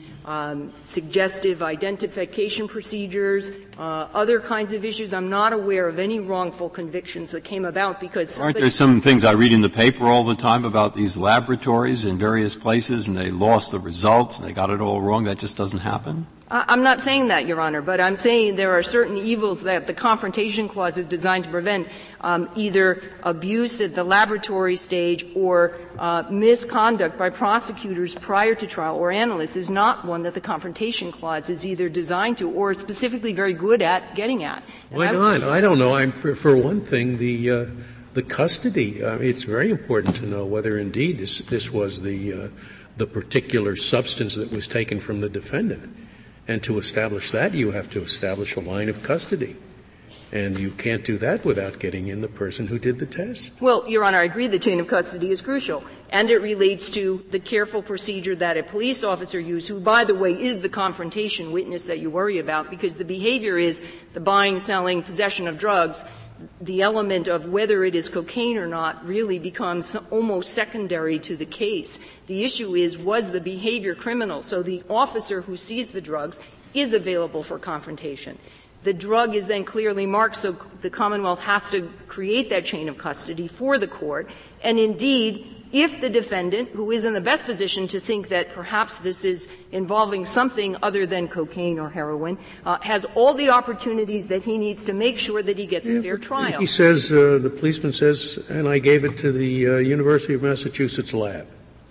suggestive identification procedures, other kinds of issues. I'm not aware of any wrongful convictions that came about because aren't there some things I read in the paper all the time about these laboratories in various places and they lost the results and they got it all wrong? That just doesn't happen? I'm not saying that, Your Honor, but I'm saying there are certain evils that the Confrontation Clause is designed to prevent, either abuse at the laboratory stage or misconduct by prosecutors prior to trial or analysts is not one that the Confrontation Clause is either designed to or specifically very good at getting at. Why not? I don't know. For one thing, the custody. It's very important to know whether indeed this was the particular substance that was taken from the defendant. And to establish that, you have to establish a line of custody. And you can't do that without getting in the person who did the test. Well, Your Honor, I agree the chain of custody is crucial. And it relates to the careful procedure that a police officer used, who, by the way, is the confrontation witness that you worry about, because the behavior is the buying, selling, possession of drugs. The element of whether it is cocaine or not really becomes almost secondary to the case. The issue is, was the behavior criminal? So the officer who sees the drugs is available for confrontation. The drug is then clearly marked, so the Commonwealth has to create that chain of custody for the court. And indeed, if the defendant, who is in the best position to think that perhaps this is involving something other than cocaine or heroin, has all the opportunities that he needs to make sure that he gets a fair trial. He says, the policeman says, and I gave it to the University of Massachusetts lab.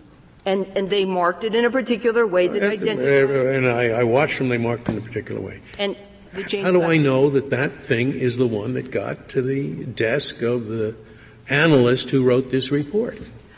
And they marked it in a particular way that identified. And I watched them, they marked it in a particular way. And the chain How do I know that thing is the one that got to the desk of the analyst who wrote this report?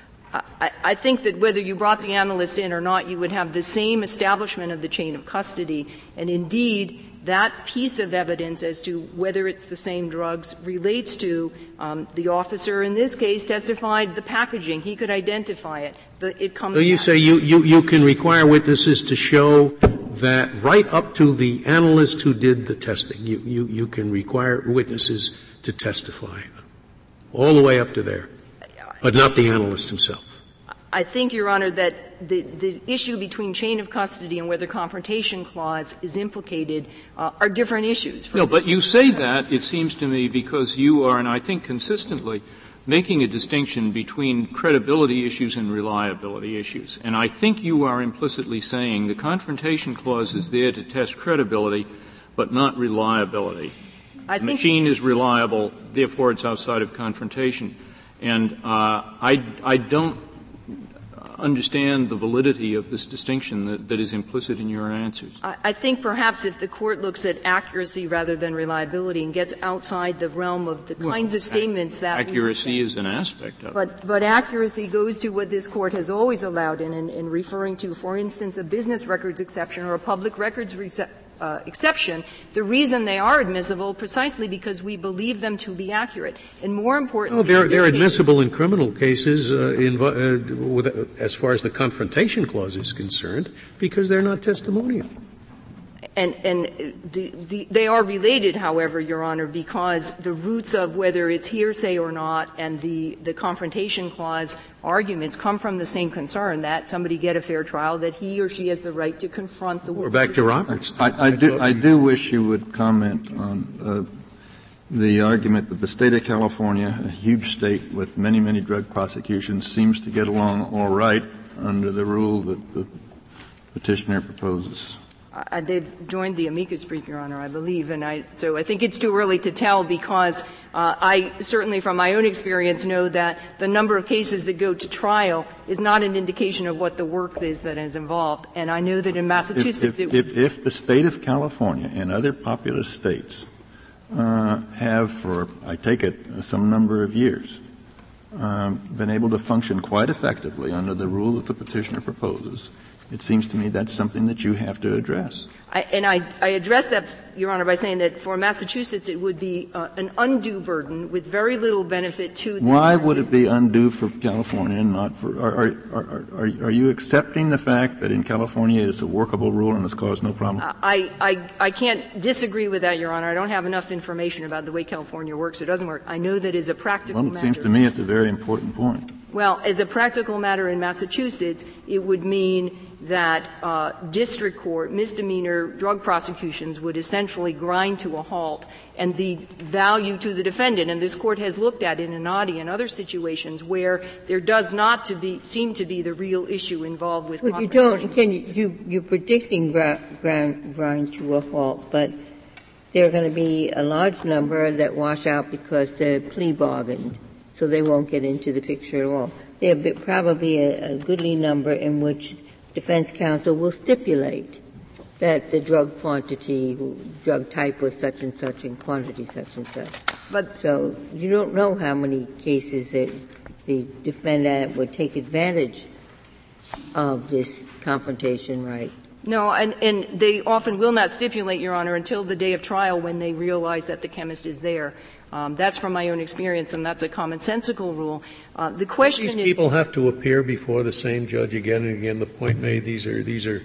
I think that whether you brought the analyst in or not, you would have the same establishment of the chain of custody. And indeed, that piece of evidence as to whether it's the same drugs relates to the officer in this case testified the packaging. He could identify it. It comes. So you say you can require witnesses to show that right up to the analyst who did the testing. You can require witnesses to testify all the way up to there. But not the analyst himself. I think, Your Honor, that the issue between chain of custody and whether Confrontation Clause is implicated are different issues. No, but you say that, it seems to me, because you are, and I think consistently, making a distinction between credibility issues and reliability issues. And I think you are implicitly saying the Confrontation Clause is there to test credibility, but not reliability. The machine is reliable, therefore it's outside of confrontation. And I don't understand the validity of this distinction that is implicit in your answers. I think perhaps if the Court looks at accuracy rather than reliability and gets outside the realm of the kinds of statements that accuracy is an aspect of it. But accuracy goes to what this Court has always allowed in referring to, for instance, a business records exception or a public records exception. The reason they are admissible precisely because we believe them to be accurate. And more importantly, they're admissible in criminal cases as far as the Confrontation Clause is concerned because they're not testimonial. And they are related, however, Your Honor, because the roots of whether it's hearsay or not and the Confrontation Clause arguments come from the same concern that somebody get a fair trial, that he or she has the right to confront the witness. We're back to Roberts. I do wish you would comment on the argument that the state of California, a huge state with many, many drug prosecutions, seems to get along all right under the rule that the petitioner proposes. They've joined the amicus brief, Your Honor, I believe, so I think it's too early to tell because I certainly from my own experience know that the number of cases that go to trial is not an indication of what the work is that is involved. And I know that in Massachusetts if the state of California and other populous states have for, I take it, some number of years, been able to function quite effectively under the rule that the petitioner proposes, it seems to me that's something that you have to address. I address that, Your Honor, by saying that for Massachusetts it would be an undue burden with very little benefit to the Why would it be undue for California and not for are you accepting the fact that in California it's a workable rule and it's caused no problem? I can't disagree with that, Your Honor. I don't have enough information about the way California works. It doesn't work. I know that as a practical matter. Well, it seems to me it's a very important point. Well, as a practical matter in Massachusetts, it would mean that district court misdemeanor drug prosecutions would essentially grind to a halt, and the value to the defendant, and this court has looked at in Anadi and other situations where there does not seem to be the real issue involved with well, you're predicting grind to a halt, but there are going to be a large number that wash out because they're plea bargained, so they won't get into the picture at all. There will be probably a goodly number in which defense counsel will stipulate that the drug quantity, drug type was such and such and quantity such and such. But so you don't know how many cases that the defendant would take advantage of this confrontation right. No, and they often will not stipulate, Your Honor, until the day of trial when they realize that the chemist is there. That's from my own experience, and that's a commonsensical rule. The question is, these people have to appear before the same judge again and again. The point made: these are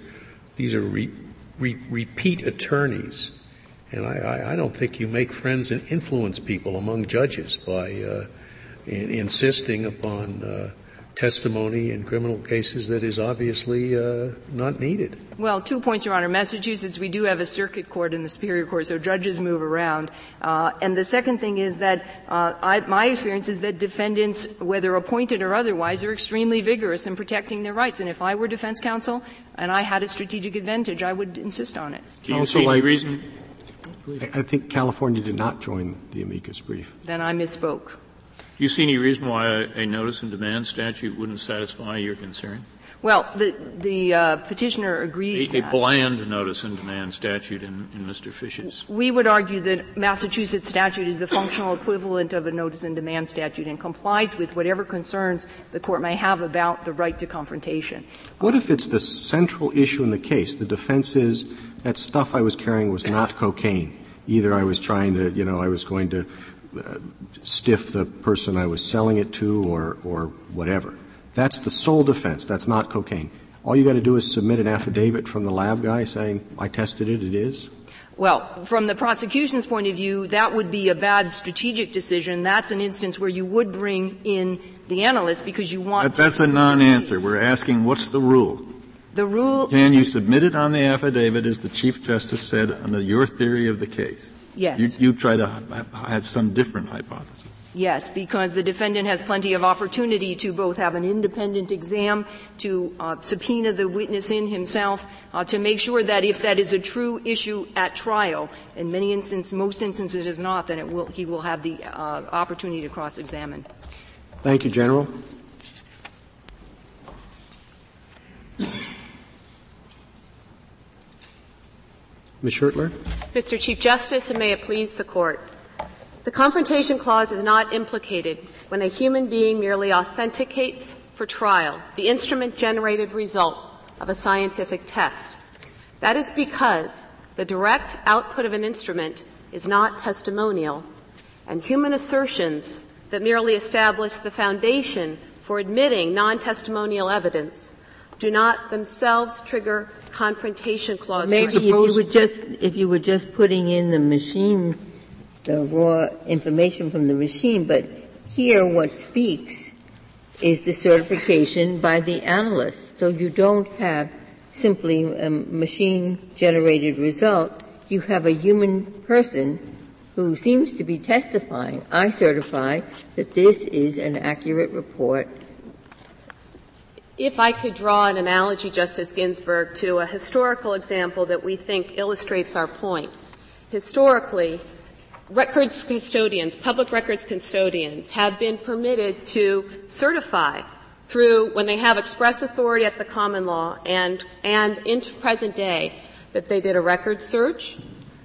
repeat attorneys, and I don't think you make friends and influence people among judges by insisting upon testimony in criminal cases that is obviously not needed. Well, 2 points, Your Honor. Massachusetts, we do have a circuit court and the Superior Court, so judges move around. And the second thing is that my experience is that defendants, whether appointed or otherwise, are extremely vigorous in protecting their rights. And if I were defense counsel and I had a strategic advantage, I would insist on it. Do you see any reason? I think California did not join the amicus brief. Then I misspoke. Do you see any reason why a notice and demand statute wouldn't satisfy your concern? Well, the petitioner agrees a bland notice and demand statute in Mr. Fish's. We would argue that Massachusetts statute is the functional equivalent of a notice and demand statute and complies with whatever concerns the court may have about the right to confrontation. What if it's the central issue in the case? The defense is that stuff I was carrying was not cocaine. Either I was trying to, I was going to stiff the person I was selling it to or whatever. That's the sole defense. That's not cocaine. All you got to do is submit an affidavit from the lab guy saying, I tested it, it is? Well, from the prosecution's point of view, that would be a bad strategic decision. That's an instance where you would bring in the analyst because you want But that's a non-answer. We're asking what's the rule? The rule — Can you submit it on the affidavit, as the Chief Justice said, under your theory of the case? Yes. You try to have some different hypothesis. Yes, because the defendant has plenty of opportunity to both have an independent exam, to subpoena the witness in himself, to make sure that if that is a true issue at trial, in many instances, most instances it is not, then he will have the opportunity to cross-examine. Thank you, General. Ms. Schertler. Mr. Chief Justice, and may it please the Court. The Confrontation Clause is not implicated when a human being merely authenticates for trial the instrument-generated result of a scientific test. That is because the direct output of an instrument is not testimonial, and human assertions that merely establish the foundation for admitting non-testimonial evidence do not themselves trigger Confrontation Clause. Maybe if you were just putting in the machine, the raw information from the machine, but here what speaks is the certification by the analyst. So you don't have simply a machine-generated result. You have a human person who seems to be testifying. I certify that this is an accurate report. If I could draw an analogy, Justice Ginsburg, to a historical example that we think illustrates our point. Historically, records custodians, public records custodians, have been permitted to certify through, when they have express authority at the common law and into present day, that they did a record search,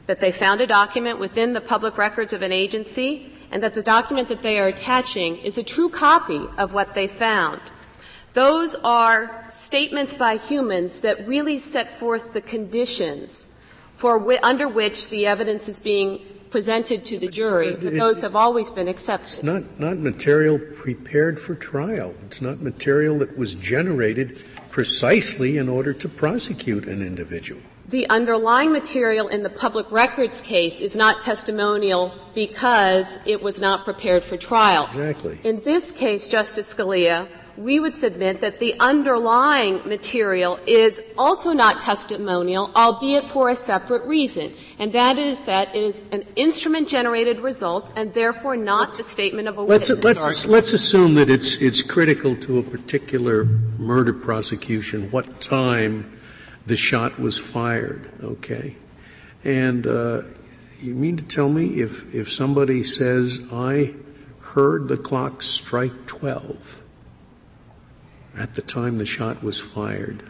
that they found a document within the public records of an agency, and that the document that they are attaching is a true copy of what they found. Those are statements by humans that really set forth the conditions under which the evidence is being presented to the jury, but those have always been accepted. It's not material prepared for trial. It's not material that was generated precisely in order to prosecute an individual. The underlying material in the public records case is not testimonial because it was not prepared for trial. Exactly. In this case, Justice Scalia, we would submit that the underlying material is also not testimonial, albeit for a separate reason, and that it is an instrument-generated result and therefore not the statement of a witness. Let's assume that it's critical to a particular murder prosecution what time the shot was fired, okay? And you mean to tell me if somebody says, I heard the clock strike 12 at the time the shot was fired,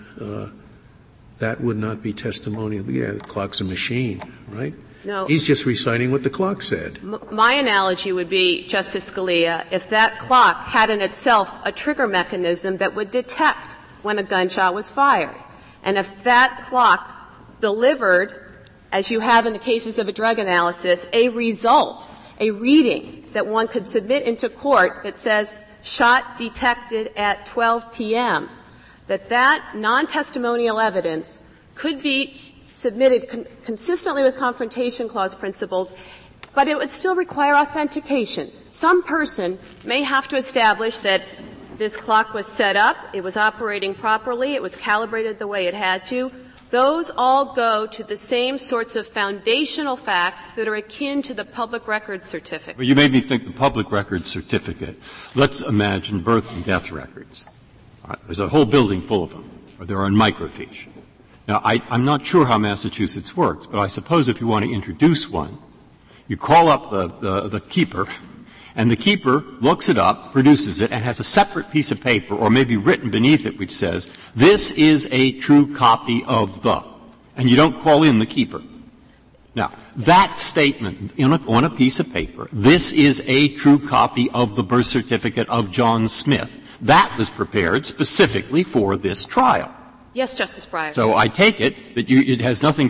that would not be testimonial? Yeah, the clock's a machine, right? No. He's just reciting what the clock said. My analogy would be, Justice Scalia, if that clock had in itself a trigger mechanism that would detect when a gunshot was fired. And if that clock delivered, as you have in the cases of a drug analysis, a result, a reading that one could submit into court that says, shot detected at 12 p.m., that non-testimonial evidence could be submitted consistently with Confrontation Clause principles, but it would still require authentication. Some person may have to establish that this clock was set up, it was operating properly, it was calibrated the way it had to. Those all go to the same sorts of foundational facts that are akin to the public records certificate. Well, you made me think the public records certificate. Let's imagine birth and death records. There's a whole building full of them, or they're on microfiche. Now, I'm not sure how Massachusetts works, but I suppose if you want to introduce one, you call up the keeper, and the keeper looks it up, produces it, and has a separate piece of paper, or maybe written beneath it, which says, this is a true copy of the. And you don't call in the keeper. Now, that statement on a piece of paper, this is a true copy of the birth certificate of John Smith, that was prepared specifically for this trial. Yes, Justice Breyer. So I take it that it has nothing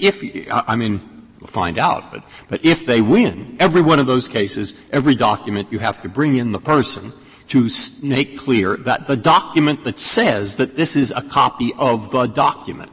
to, we'll find out, but if they win, every one of those cases, every document, you have to bring in the person to make clear that the document that says that this is a copy of the document.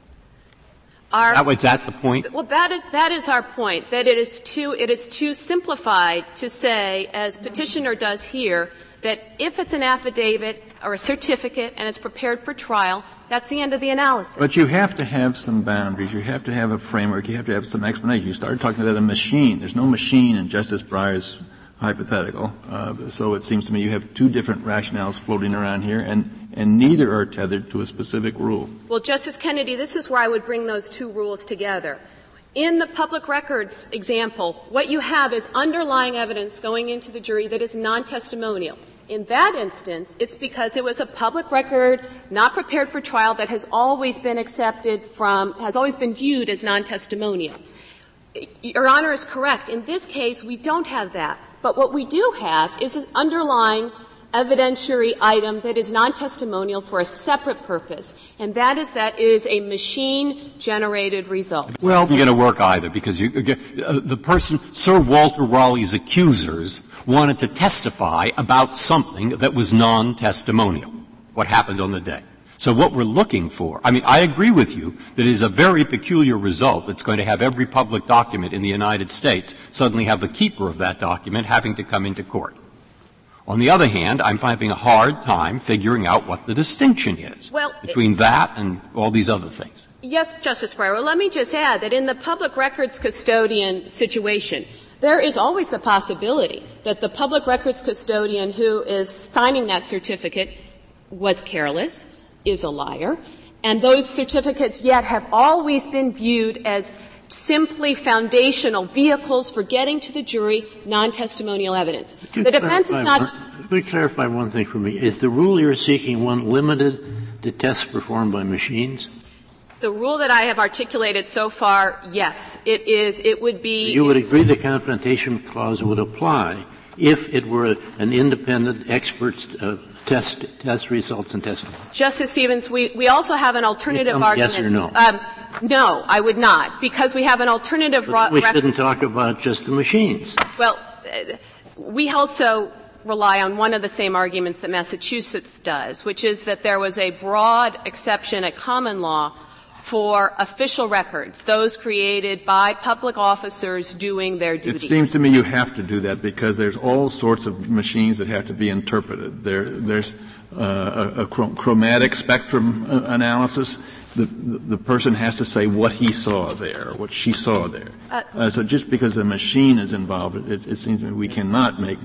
Is that the point? Well, that is our point, that it is too simplified to say, as petitioner does here, that if it's an affidavit or a certificate and it's prepared for trial, that's the end of the analysis. But you have to have some boundaries. You have to have a framework. You have to have some explanation. You started talking about a machine. There's no machine in Justice Breyer's hypothetical. So it seems to me you have two different rationales floating around here, and neither are tethered to a specific rule. Well, Justice Kennedy, this is where I would bring those two rules together. In the public records example, what you have is underlying evidence going into the jury that is non-testimonial. In that instance, it's because it was a public record not prepared for trial that has always been has always been viewed as non-testimonial. Your Honor is correct. In this case, we don't have that. But what we do have is an underlying evidentiary item that is non-testimonial for a separate purpose, and that is a machine-generated result. Well, it's not going to work either, because the person, Sir Walter Raleigh's accusers, wanted to testify about something that was non-testimonial, what happened on the day. So what we're looking for, I agree with you that it is a very peculiar result that's going to have every public document in the United States suddenly have the keeper of that document having to come into court. On the other hand, I'm having a hard time figuring out what the distinction is between that and all these other things. Yes, Justice Breyer. Well, let me just add that in the public records custodian situation, there is always the possibility that the public records custodian who is signing that certificate was careless, is a liar, and those certificates yet have always been viewed as simply foundational vehicles for getting to the jury non-testimonial evidence. The defense is not... Let me clarify one thing for me. Is the rule you're seeking one limited to tests performed by machines? The rule that I have articulated so far, yes, it is. It would be. You would agree the Confrontation Clause would apply if it were an independent expert's test results and testimony. Justice Stevens, we also have an alternative argument. Yes or no? No, I would not, because we have an alternative. We shouldn't talk about just the machines. Well, we also rely on one of the same arguments that Massachusetts does, which is that there was a broad exception at common law for official records, those created by public officers doing their duty. It seems to me you have to do that because there's all sorts of machines that have to be interpreted. There's a chromatic spectrum analysis. The person has to say what he saw there, what she saw there. So just because a machine is involved, it seems to me we cannot make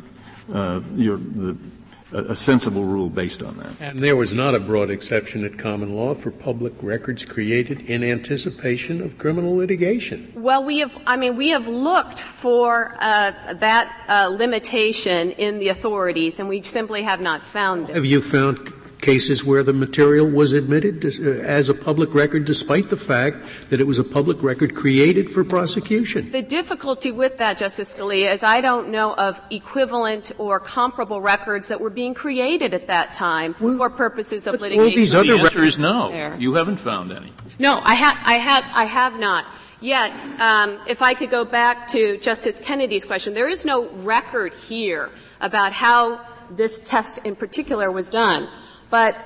a sensible rule based on that. And there was not a broad exception at common law for public records created in anticipation of criminal litigation. Well, we have looked for that limitation in the authorities, and we simply have not found it. Have you found cases where the material was admitted as a public record despite the fact that it was a public record created for prosecution? The difficulty with that, Justice Scalia, is I don't know of equivalent or comparable records that were being created at that time for purposes of litigation. All these other the answer is no. There. You haven't found any. No, I have not. Yet, if I could go back to Justice Kennedy's question, there is no record here about how this test in particular was done. But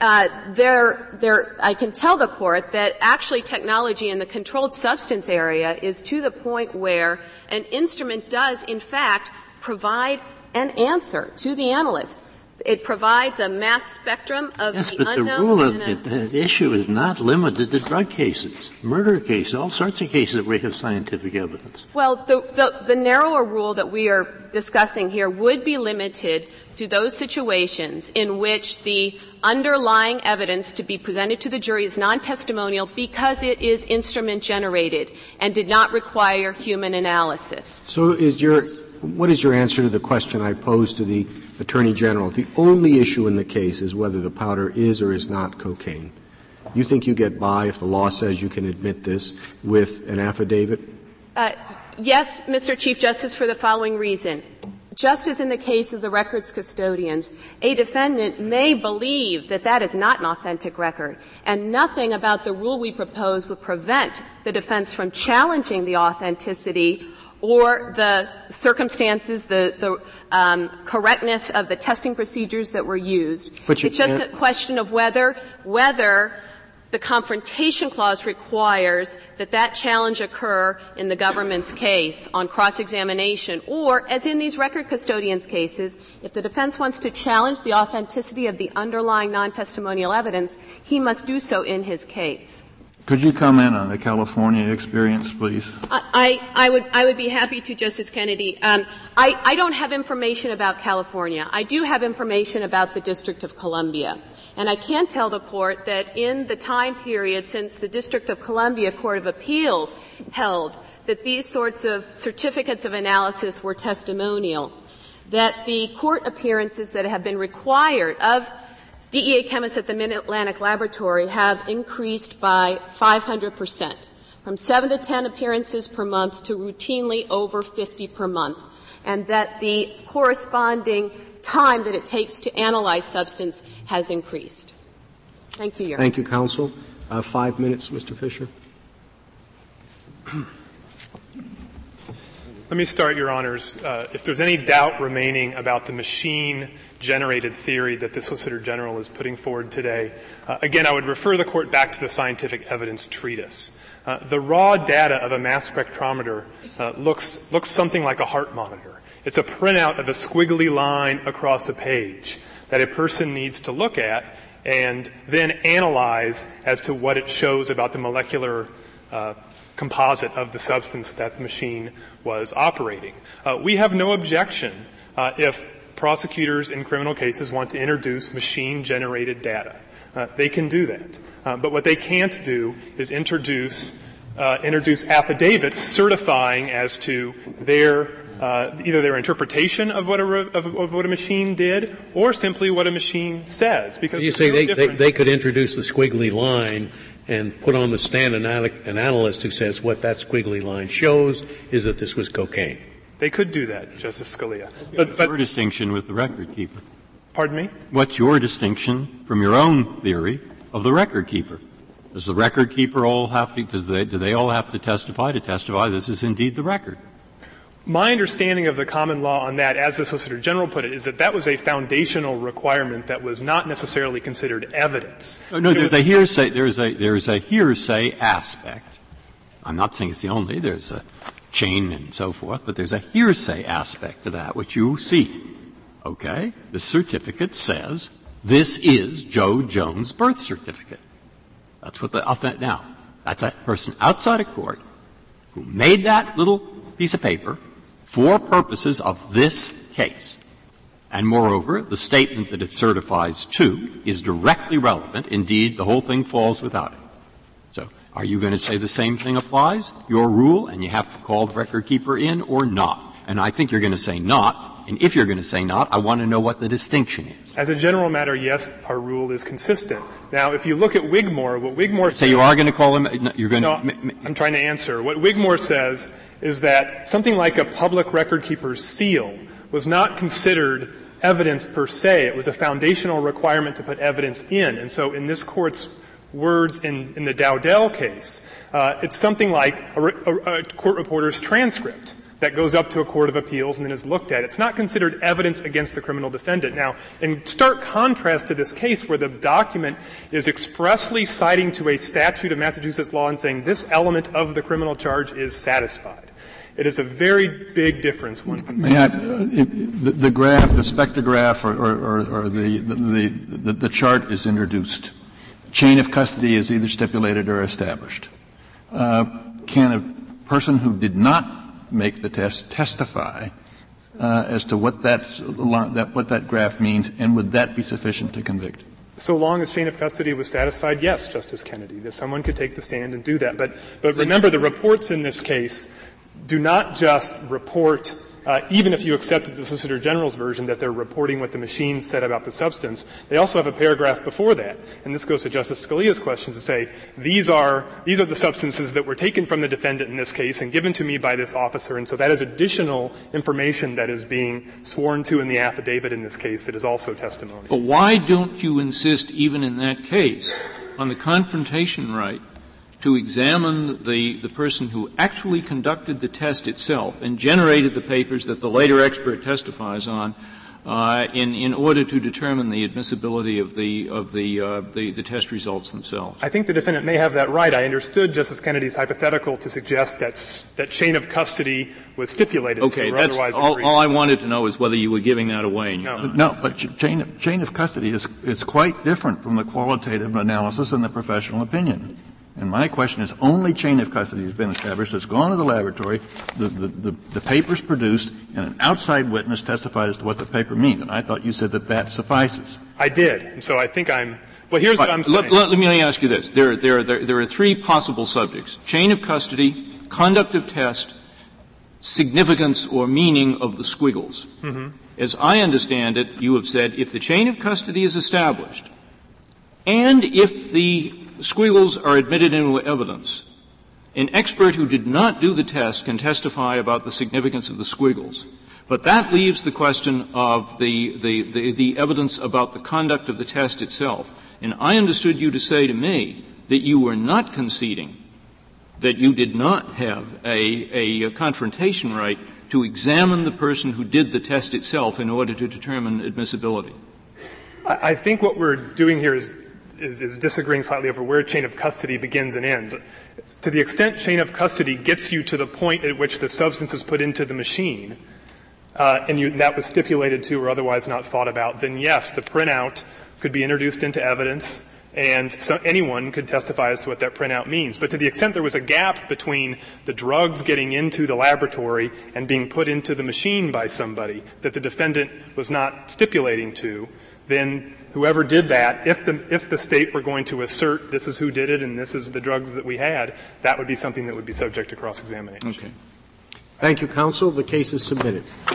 I can tell the Court that actually technology in the controlled substance area is to the point where an instrument does, in fact, provide an answer to the analyst. It provides a mass spectrum of yes, the but unknown. The issue is not limited to drug cases, murder cases, all sorts of cases where we have scientific evidence. Well, the narrower rule that we are discussing here would be limited to those situations in which the underlying evidence to be presented to the jury is non-testimonial because it is instrument generated and did not require human analysis. So what is your answer to the question I posed to the Attorney General? The only issue in the case is whether the powder is or is not cocaine. You think you get by if the law says you can admit this with an affidavit? Yes, Mr. Chief Justice, for the following reason. Just as in the case of the records custodians, a defendant may believe that that is not an authentic record, and nothing about the rule we propose would prevent the defense from challenging the authenticity or the circumstances, the correctness of the testing procedures that were used. It's just a question of whether the Confrontation Clause requires that challenge occur in the government's case on cross-examination, or, as in these record custodians cases, if the defense wants to challenge the authenticity of the underlying non-testimonial evidence, he must do so in his case. Could you comment on the California experience, please? I would be happy to, Justice Kennedy. I don't have information about California. I do have information about the District of Columbia. And I can tell the Court that in the time period since the District of Columbia Court of Appeals held that these sorts of certificates of analysis were testimonial, that the court appearances that have been required of DEA chemists at the Mid-Atlantic Laboratory have increased by 500%, from 7 to 10 appearances per month to routinely over 50 per month, and that the corresponding time that it takes to analyze substance has increased. Thank you, Your Honor. Thank you, counsel. 5 minutes, Mr. Fisher. Let me start, Your Honors. If there's any doubt remaining about the machine-generated theory that the Solicitor General is putting forward today, again, I would refer the Court back to the scientific evidence treatise. The raw data of a mass spectrometer looks something like a heart monitor. It's a printout of a squiggly line across a page that a person needs to look at and then analyze as to what it shows about the molecular composite of the substance that the machine was operating. We have no objection if prosecutors in criminal cases want to introduce machine-generated data. They can do that. But what they can't do is introduce affidavits certifying as to their either their interpretation of what a machine did or simply what a machine says. Because you say they could introduce the squiggly line and put on the stand an analyst who says what that squiggly line shows is that this was cocaine. They could do that, Justice Scalia. What's your distinction with the record keeper? Pardon me? What's your distinction from your own theory of the record keeper? Does the record keeper all have to, do they all have to testify this is indeed the record? My understanding of the common law on that, as the Solicitor General put it, is that that was a foundational requirement that was not necessarily considered evidence. No, there's a hearsay, there's a hearsay aspect. I'm not saying it's the only, there's a chain and so forth, but there's a hearsay aspect to that which you see. Okay? The certificate says this is Joe Jones' birth certificate. That's what now, that's a person outside of court who made that little piece of paper for purposes of this case. And moreover, the statement that it certifies to is directly relevant. Indeed, the whole thing falls without it. So, are you going to say the same thing applies, your rule, and you have to call the record keeper in or not? And I think you're going to say not. And if you're going to say not, I want to know what the distinction is. As a general matter, yes, our rule is consistent. Now, if you look at Wigmore, what Wigmore says... So you are going to call him... You're going no, I'm trying to answer. What Wigmore says is that something like a public record keeper's seal was not considered evidence per se. It was a foundational requirement to put evidence in. And so in this Court's words in the Dowdell case, it's something like a court reporter's transcript that goes up to a court of appeals and then is looked at. It's not considered evidence against the criminal defendant. Now, in stark contrast to this case where the document is expressly citing to a statute of Massachusetts law and saying this element of the criminal charge is satisfied, it is a very big difference. May I, the graph, the spectrograph or the chart is introduced. Chain of custody is either stipulated or established. Can a person who did not make the test testify as to what that graph means, and would that be sufficient to convict? So long as chain of custody was satisfied, yes, Justice Kennedy, that someone could take the stand and do that. But remember, the reports in this case do not just report, even if you accepted the Solicitor General's version that they're reporting what the machine said about the substance, they also have a paragraph before that. And this goes to Justice Scalia's questions to say, these are the substances that were taken from the defendant in this case and given to me by this officer. And so that is additional information that is being sworn to in the affidavit in this case that is also testimony. But why don't you insist, even in that case, on the confrontation right to examine the person who actually conducted the test itself and generated the papers that the later expert testifies on, in order to determine the admissibility of the test results themselves? I think the defendant may have that right. I understood Justice Kennedy's hypothetical to suggest that chain of custody was stipulated. Okay, that's all I wanted to know is whether you were giving that away. No, but chain of custody is quite different from the qualitative analysis and the professional opinion. And my question is, only chain of custody has been established. It's gone to the laboratory, the paper's produced, and an outside witness testified as to what the paper means. And I thought you said that suffices. I did. And so I think well, here's what I'm saying. Let me ask you this. There are three possible subjects: chain of custody, conduct of test, significance or meaning of the squiggles. Mm-hmm. As I understand it, you have said if the chain of custody is established, and if the squiggles are admitted into evidence, an expert who did not do the test can testify about the significance of the squiggles. But that leaves the question of the evidence about the conduct of the test itself. And I understood you to say to me that you were not conceding that you did not have a confrontation right to examine the person who did the test itself in order to determine admissibility. I think what we're doing here is disagreeing slightly over where chain of custody begins and ends. To the extent chain of custody gets you to the point at which the substance is put into the machine, and that was stipulated to or otherwise not thought about, then yes, the printout could be introduced into evidence, and anyone could testify as to what that printout means. But to the extent there was a gap between the drugs getting into the laboratory and being put into the machine by somebody that the defendant was not stipulating to, then whoever did that, if the state were going to assert this is who did it and this is the drugs that we had, that would be something that would be subject to cross-examination. Okay. Thank you, counsel. The case is submitted.